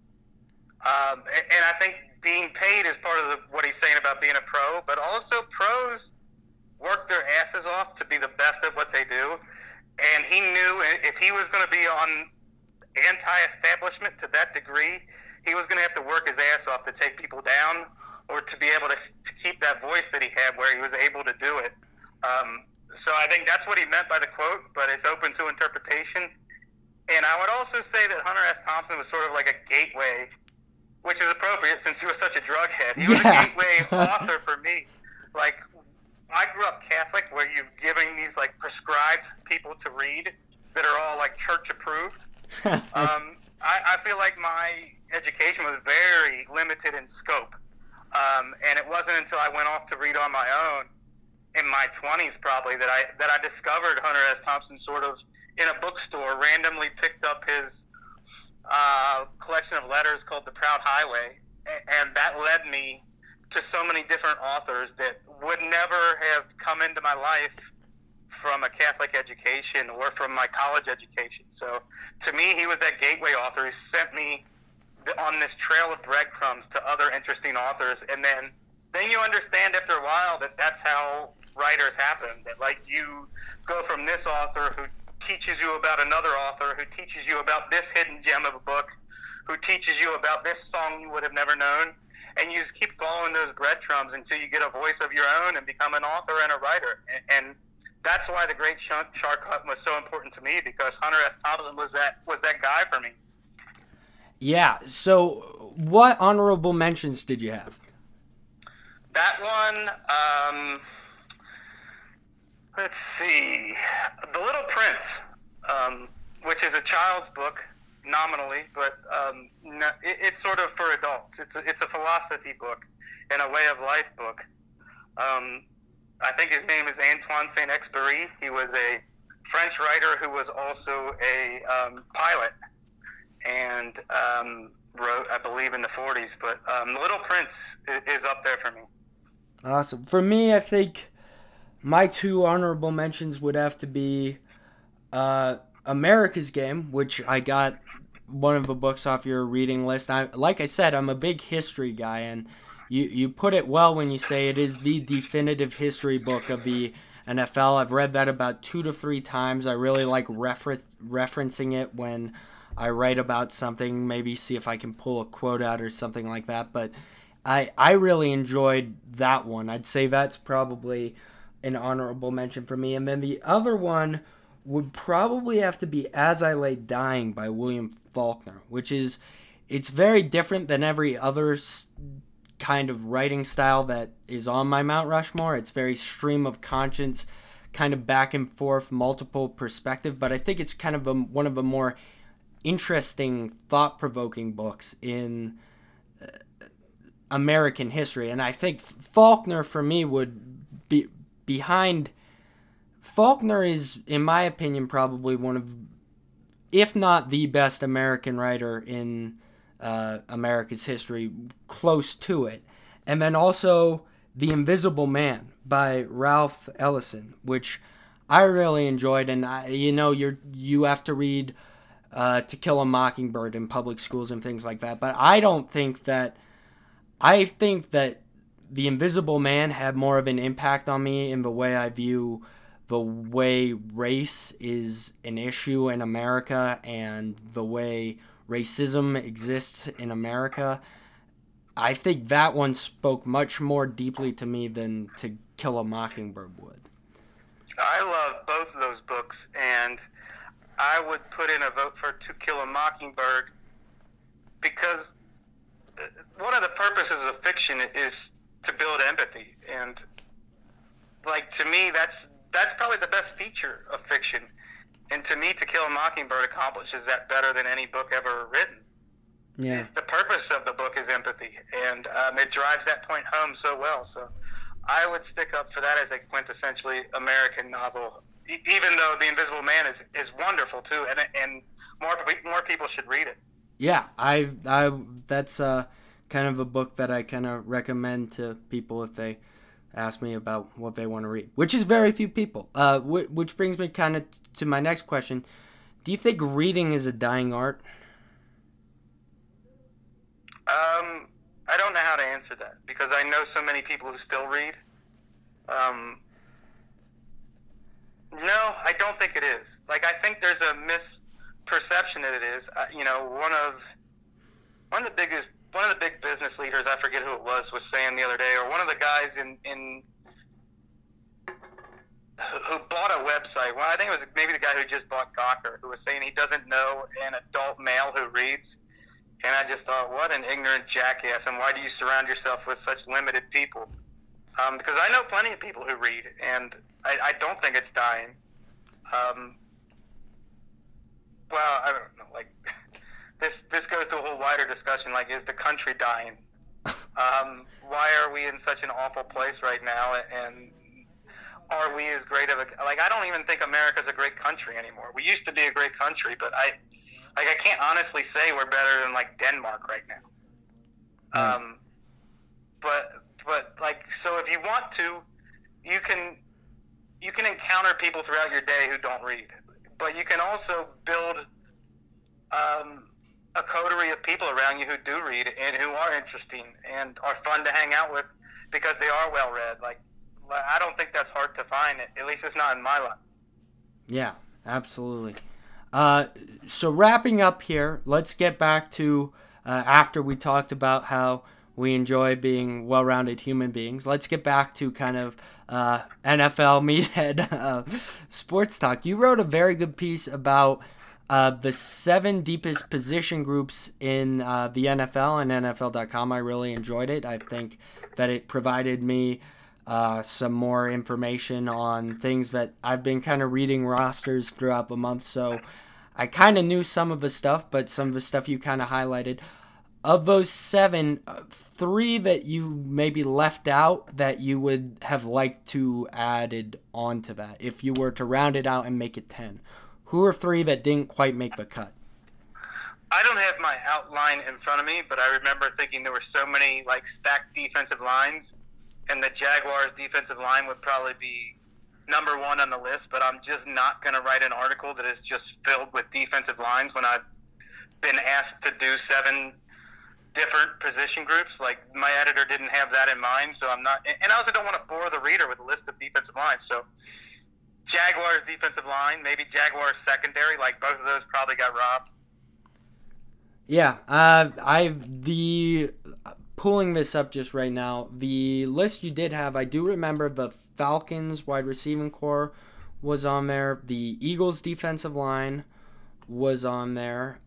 And I think being paid is part of what he's saying about being a pro, but also pros work their asses off to be the best at what they do. And he knew if he was going to be on anti-establishment to that degree, he was going to have to work his ass off to take people down, or to be able to keep that voice that he had where he was able to do it. So I think that's what he meant by the quote, but it's open to interpretation. And I would also say that Hunter S. Thompson was sort of like a gateway, which is appropriate since he was such a drug head. He was a gateway author for me. Like, I grew up Catholic, where you've given these like prescribed people to read that are all like church approved. I feel like my education was very limited in scope. And it wasn't until I went off to read on my own in my 20s probably that I discovered Hunter S. Thompson sort of in a bookstore, randomly picked up his collection of letters called The Proud Highway, and that led me to so many different authors that would never have come into my life from a Catholic education or from my college education. So to me, he was that gateway author who sent me on this trail of breadcrumbs to other interesting authors, and then you understand after a while that that's how writers happen, that like you go from this author who teaches you about another author, who teaches you about this hidden gem of a book, who teaches you about this song you would have never known, and you just keep following those breadcrumbs until you get a voice of your own and become an author and a writer. And that's why The Great Shark Hunt was so important to me, because Hunter S. Thompson was that guy for me. Yeah, so what honorable mentions did you have? That one, let's see, The Little Prince, which is a child's book, nominally, but it's sort of for adults. It's a philosophy book and a way of life book. I think his name is Antoine Saint-Exupéry. He was a French writer who was also a pilot, and wrote, I believe, in the 40s. But The Little Prince is up there for me. Awesome. For me, I think my two honorable mentions would have to be America's Game, which I got one of the books off your reading list. Like I said, I'm a big history guy, and you put it well when you say it is the definitive history book of the NFL. I've read that about 2 to 3 times. I really like referencing it when I write about something, maybe see if I can pull a quote out or something like that. But I really enjoyed that one. I'd say that's probably an honorable mention for me. And then the other one would probably have to be As I Lay Dying by William Faulkner, which is, it's very different than every other kind of writing style that is on my Mount Rushmore. It's very stream of conscience, kind of back and forth, multiple perspective, but I think it's kind of one of the more interesting, thought-provoking books in American history. And I think Faulkner, for me, would be behind. Faulkner is, in my opinion, probably one of, if not the best American writer in America's history, close to it. And then also The Invisible Man by Ralph Ellison, which I really enjoyed. And you have to read To Kill a Mockingbird in public schools and things like that. But I think that The Invisible Man had more of an impact on me in the way I view the way race is an issue in America and the way racism exists in America. I think that one spoke much more deeply to me than To Kill a Mockingbird would. I love both of those books, and I would put in a vote for To Kill a Mockingbird because one of the purposes of fiction is to build empathy, and to me that's probably the best feature of fiction. And to me, To Kill a Mockingbird accomplishes that better than any book ever written. Yeah. The purpose of the book is empathy, and it drives that point home so well. So I would stick up for that as a quintessentially American novel, even though The Invisible Man is wonderful too, and more people should read it. Yeah, I that's kind of a book that I kind of recommend to people if they ask me about what they want to read, which is very few people. Which brings me kind of to my next question. Do you think reading is a dying art? I don't know how to answer that because I know so many people who still read. No, I don't think it is. I think there's a misperception that it is. One of the big business leaders, I forget who it was saying the other day, or one of the guys who bought a website. Well, I think it was maybe the guy who just bought Gawker, who was saying he doesn't know an adult male who reads. And I just thought, what an ignorant jackass, and why do you surround yourself with such limited people? Because I know plenty of people who read, and I don't think it's dying. Well, I don't know, this goes to a whole wider discussion, is the country dying? Why are we in such an awful place right now, and are we as great of a... I don't even think America's a great country anymore. We used to be a great country, but I can't honestly say we're better than Denmark right now. So if you want to, you can encounter people throughout your day who don't read, but you can also build a coterie of people around you who do read and who are interesting and are fun to hang out with because they are well read. I don't think that's hard to find. At least it's not in my life. Yeah, absolutely. So wrapping up here, let's get back to after we talked about how we enjoy being well-rounded human beings. Let's get back to kind of NFL meathead sports talk. You wrote a very good piece about the 7 deepest position groups in the NFL and NFL.com. I really enjoyed it. I think that it provided me some more information on things that I've been kind of reading rosters throughout the month. So I kind of knew some of the stuff, but some of the stuff you kind of highlighted. Of those 7, 3 that you maybe left out that you would have liked to added onto that if you were to round it out and make it 10. Who are 3 that didn't quite make the cut? I don't have my outline in front of me, but I remember thinking there were so many stacked defensive lines, and the Jaguars' defensive line would probably be number 1 on the list, but I'm just not going to write an article that is just filled with defensive lines when I've been asked to do 7 different position groups. My editor didn't have that in mind, so I'm not, and I also don't want to bore the reader with a list of defensive lines. So Jaguars defensive line, maybe Jaguars secondary, both of those probably got robbed. Yeah, the pulling this up just right now. The list you did have, I do remember the Falcons wide receiving core was on there. The Eagles defensive line was on there.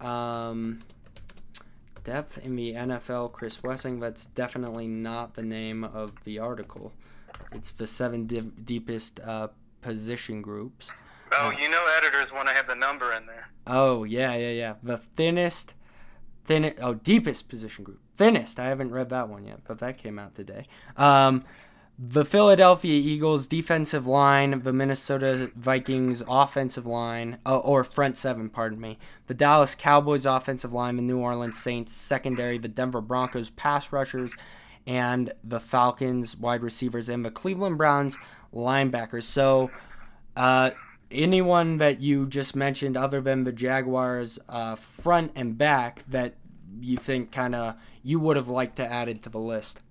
Depth in the NFL, Chris Wessing. That's definitely not the name of the article. It's the 7 deepest position groups. Oh, editors want to have the number in there. Oh, yeah. The deepest position group. Thinnest. I haven't read that one yet, but that came out today. The Philadelphia Eagles defensive line, the Minnesota Vikings offensive line, or front seven, pardon me. The Dallas Cowboys offensive line, the New Orleans Saints secondary, the Denver Broncos pass rushers, and the Falcons wide receivers, and the Cleveland Browns linebackers. So, anyone that you just mentioned other than the Jaguars front and back that you think kind of you would have liked to add it to the list?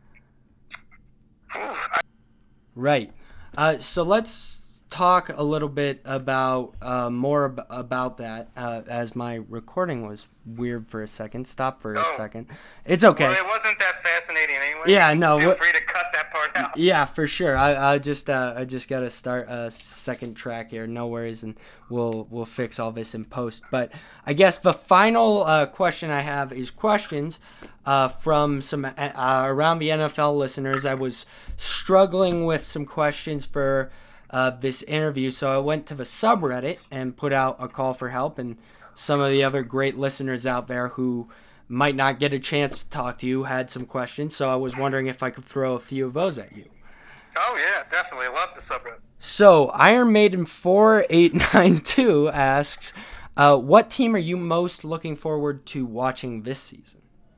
Right. So let's talk a little bit about more about that as my recording was weird for a second. Stop for a second. It's okay. Well, it wasn't that fascinating anyway. Yeah, no. Feel free to cut that part out. Yeah, for sure. I just got to start a second track here. No worries, and we'll fix all this in post. But I guess the final question I have is questions from some around the NFL listeners. I was struggling with some questions for this interview, so I went to the subreddit and put out a call for help, and some of the other great listeners out there who might not get a chance to talk to you had some questions, so I was wondering if I could throw a few of those at you. Oh yeah, definitely. I love the subreddit. So Iron Maiden 4892 asks, what team are you most looking forward to watching this season?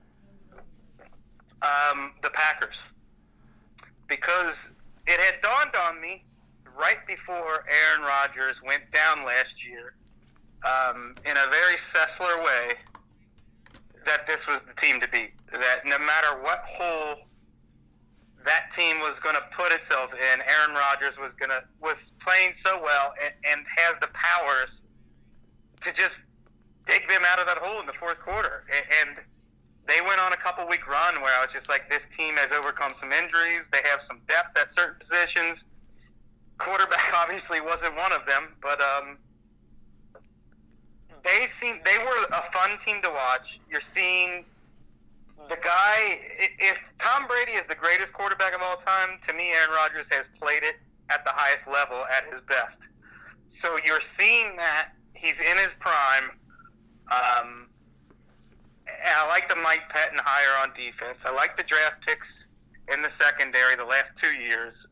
The Packers, because it had dawned on me right before Aaron Rodgers went down last year, in a very Sessler way, that this was the team to beat. That no matter what hole that team was going to put itself in, Aaron Rodgers was playing so well and has the powers to just dig them out of that hole in the fourth quarter. And they went on a couple-week run where I was just like, this team has overcome some injuries. They have some depth at certain positions. Quarterback obviously wasn't one of them, but they were a fun team to watch. You're seeing the guy. If Tom Brady is the greatest quarterback of all time, to me, Aaron Rodgers has played it at the highest level at his best. So you're seeing that he's in his prime. And I like the Mike Pettin hire on defense. I like the draft picks in the secondary the last 2 years.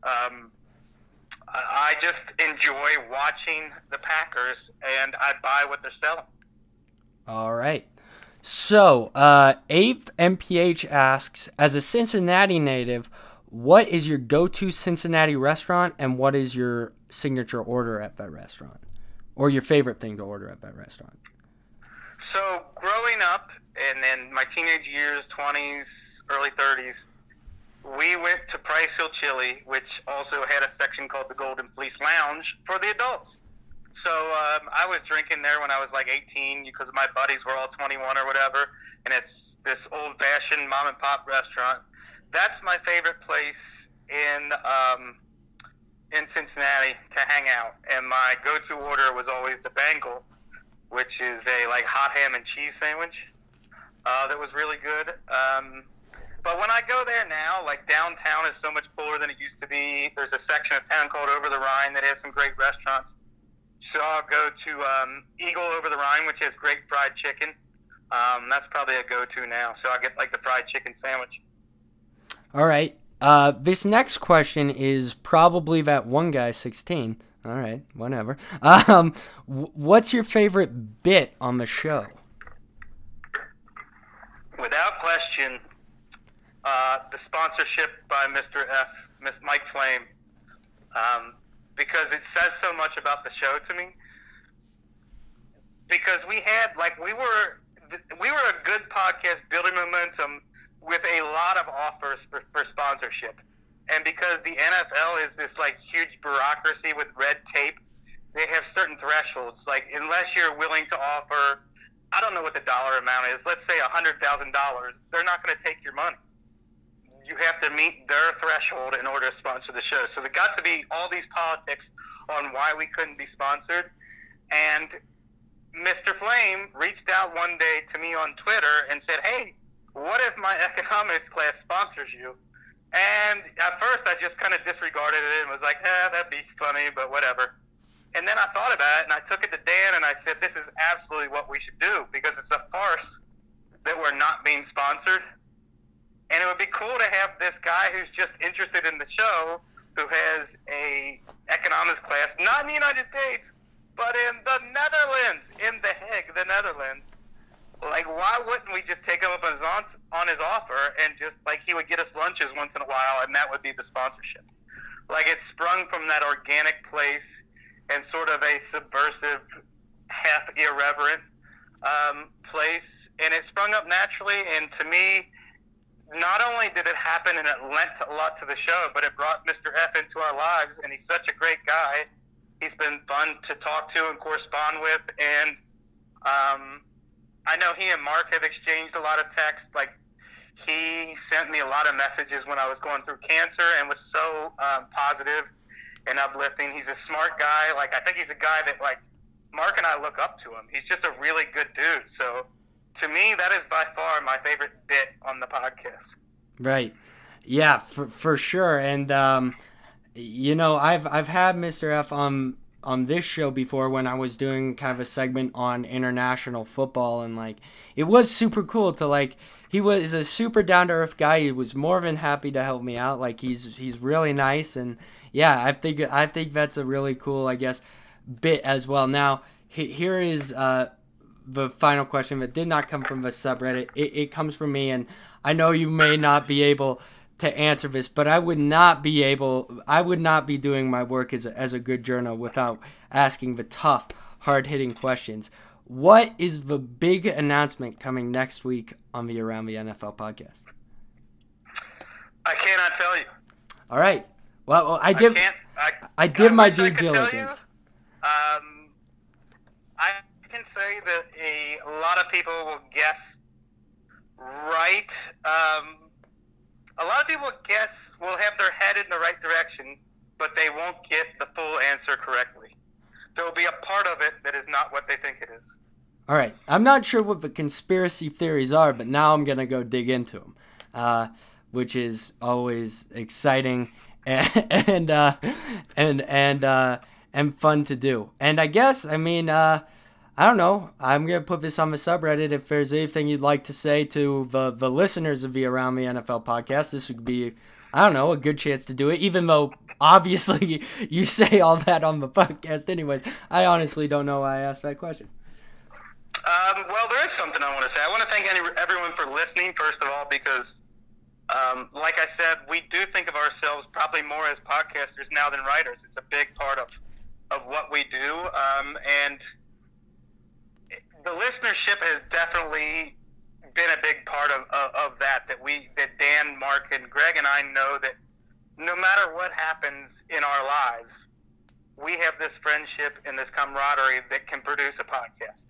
I just enjoy watching the Packers, and I buy what they're selling. All right. So, 8th MPH asks, as a Cincinnati native, what is your go-to Cincinnati restaurant, and what is your signature order at that restaurant? Or your favorite thing to order at that restaurant? So, growing up, and then my teenage years, 20s, early 30s, we went to Price Hill Chili, which also had a section called the Golden Fleece Lounge for the adults. So I was drinking there when I was like 18 because my buddies were all 21 or whatever, and it's this old-fashioned mom-and-pop restaurant. That's my favorite place in Cincinnati to hang out, and my go-to order was always the Bengal, which is a like hot ham and cheese sandwich that was really good. But when I go there now, like downtown is so much cooler than it used to be. There's a section of town called Over the Rhine that has some great restaurants. So I'll go to Eagle Over the Rhine, which has great fried chicken. That's probably a go-to now. So I'll get like the fried chicken sandwich. All right. This next question is probably that one guy, 16. All right, whatever. What's your favorite bit on the show? Without question, the sponsorship by Mr. F, Mike Flame, because it says so much about the show to me. Because we were a good podcast building momentum with a lot of offers for sponsorship. And because the NFL is this like huge bureaucracy with red tape, they have certain thresholds. Like unless you're willing to offer, I don't know what the dollar amount is, let's say $100,000, they're not going to take your money. you have to meet their threshold in order to sponsor the show. So there got to be all these politics on why we couldn't be sponsored. And Mr. Flame reached out one day to me on Twitter and said, hey, what if my economics class sponsors you? And at first I just kind of disregarded it and was like, that'd be funny, but whatever. And then I thought about it and I took it to Dan and I said, this is absolutely what we should do, because it's a farce that we're not being sponsored. And it would be cool to have this guy who's just interested in the show, who has a economics class, not in the United States, but in the Netherlands, in The Hague, the Netherlands. Like, why wouldn't we just take him up on his offer and just, like, he would get us lunches once in a while, and that would be the sponsorship. Like, it sprung from that organic place and sort of a subversive, half irreverent place, and it sprung up naturally. And to me, not only did it happen and it lent a lot to the show, but it brought Mr. F into our lives, and he's such a great guy. He's been fun to talk to and correspond with, and I know he and Mark have exchanged a lot of texts. Like, he sent me a lot of messages when I was going through cancer and was so positive and uplifting. He's a smart guy. Like, I think he's a guy that, like, Mark and I look up to him. He's just a really good dude. So, to me, that is by far my favorite bit on the podcast. Right. Yeah, for sure. And, you know, I've had Mr. F on this show before when I was doing kind of a segment on international football, and, like, it was super cool to, like, he was a super down-to-earth guy. He was more than happy to help me out. Like, he's really nice, and yeah, I think that's a really cool, I guess, bit as well. Now, here is the final question that did not come from the subreddit. It comes from me, and I know you may not be able to answer this, but I would not be doing my work as a good journal without asking the tough, hard-hitting questions. What is the big announcement coming next week on the Around the NFL podcast? I cannot tell you. All right. Well, I did my due diligence. I can say that a lot of people will guess right. A lot of people will have their head in the right direction, but they won't get the full answer correctly. There will be a part of it that is not what they think it is. All right. I'm not sure what the conspiracy theories are, but now I'm going to go dig into them, which is always exciting and fun to do. And I guess, I mean, I don't know. I'm going to put this on the subreddit. If there's anything you'd like to say to the listeners of the Around the NFL podcast, this would be, I don't know, a good chance to do it, even though obviously you say all that on the podcast anyways. I honestly don't know why I asked that question. Well, there is something I want to say. I want to thank everyone for listening, first of all, because like I said, we do think of ourselves probably more as podcasters now than writers. It's a big part of what we do, and the listenership has definitely been a big part of that Dan, Mark, and Greg and I know that no matter what happens in our lives, we have this friendship and this camaraderie that can produce a podcast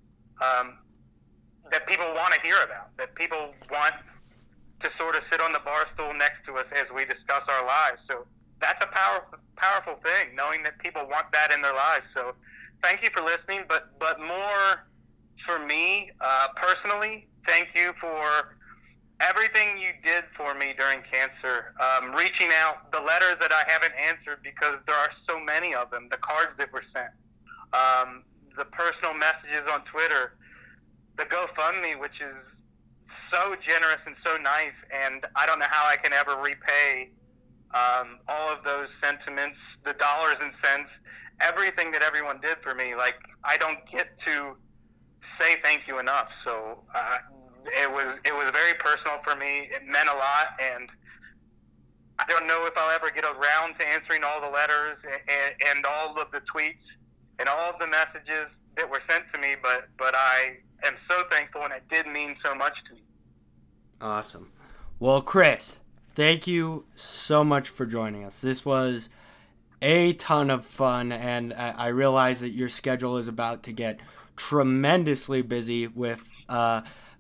that people want to hear about, that people want to sort of sit on the bar stool next to us as we discuss our lives. So that's a powerful thing, knowing that people want that in their lives. So thank you for listening, but more for me personally, thank you for everything you did for me during cancer, reaching out, the letters that I haven't answered because there are so many of them, the cards that were sent, the personal messages on Twitter, the GoFundMe, which is so generous and so nice, and I don't know how I can ever repay all of those sentiments, the dollars and cents, everything that everyone did for me. Like, I don't get to say thank you enough. So it was very personal for me. It meant a lot, and I don't know if I'll ever get around to answering all the letters and all of the tweets and all of the messages that were sent to me, but I am so thankful, and it did mean so much to me. Awesome. Well, Chris, thank you so much for joining us. This was a ton of fun, and I realize that your schedule is about to get tremendously busy with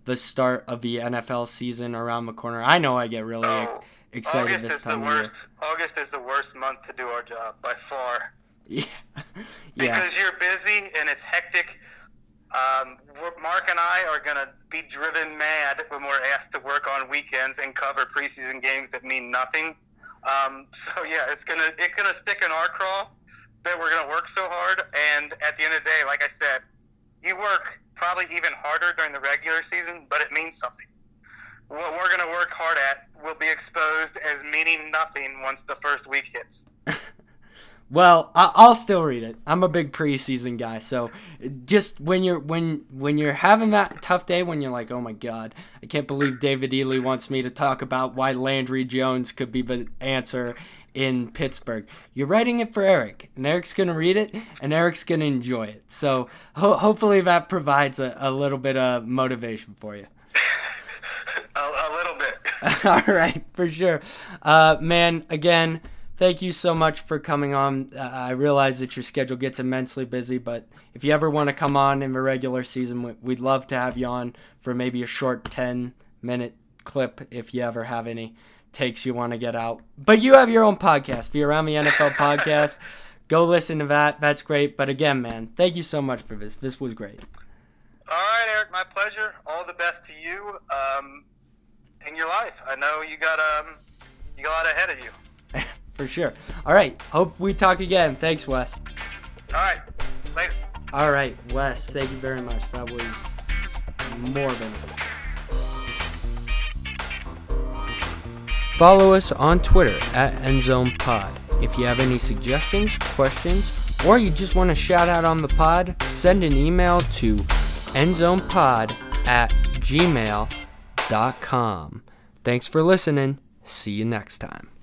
the start of the NFL season around the corner. I know I get really excited August this is time the of year. worst. August is the worst month to do our job by far. Yeah. Because you're busy and it's hectic. Mark and I are going to be driven mad when we're asked to work on weekends and cover preseason games that mean nothing. It's gonna stick in our craw that we're gonna work so hard. And at the end of the day, like I said, you work probably even harder during the regular season, but it means something. What we're gonna work hard at will be exposed as meaning nothing once the first week hits. Well, I'll still read it. I'm a big preseason guy, so just when you're having that tough day, when you're like, oh my God, I can't believe David Ely wants me to talk about why Landry Jones could be the answer in Pittsburgh. You're writing it for Eric, and Eric's gonna read it, and Eric's gonna enjoy it. So hopefully that provides a little bit of motivation for you. A little bit. All right, for sure, man. Again, thank you so much for coming on. I realize that your schedule gets immensely busy, but if you ever want to come on in the regular season, we'd love to have you on for maybe a short 10-minute clip if you ever have any takes you want to get out. But you have your own podcast, the Around the NFL podcast. Go listen to that. That's great. But again, man, thank you so much for this. This was great. All right, Eric, my pleasure. All the best to you in your life. I know you got a lot ahead of you. For sure. All right. Hope we talk again. Thanks, Wes. All right. Later. All right, Wes. Thank you very much. That was more than enough. Follow us on Twitter at EndZonePod. If you have any suggestions, questions, or you just want to shout out on the pod, send an email to endzonepod@gmail.com. Thanks for listening. See you next time.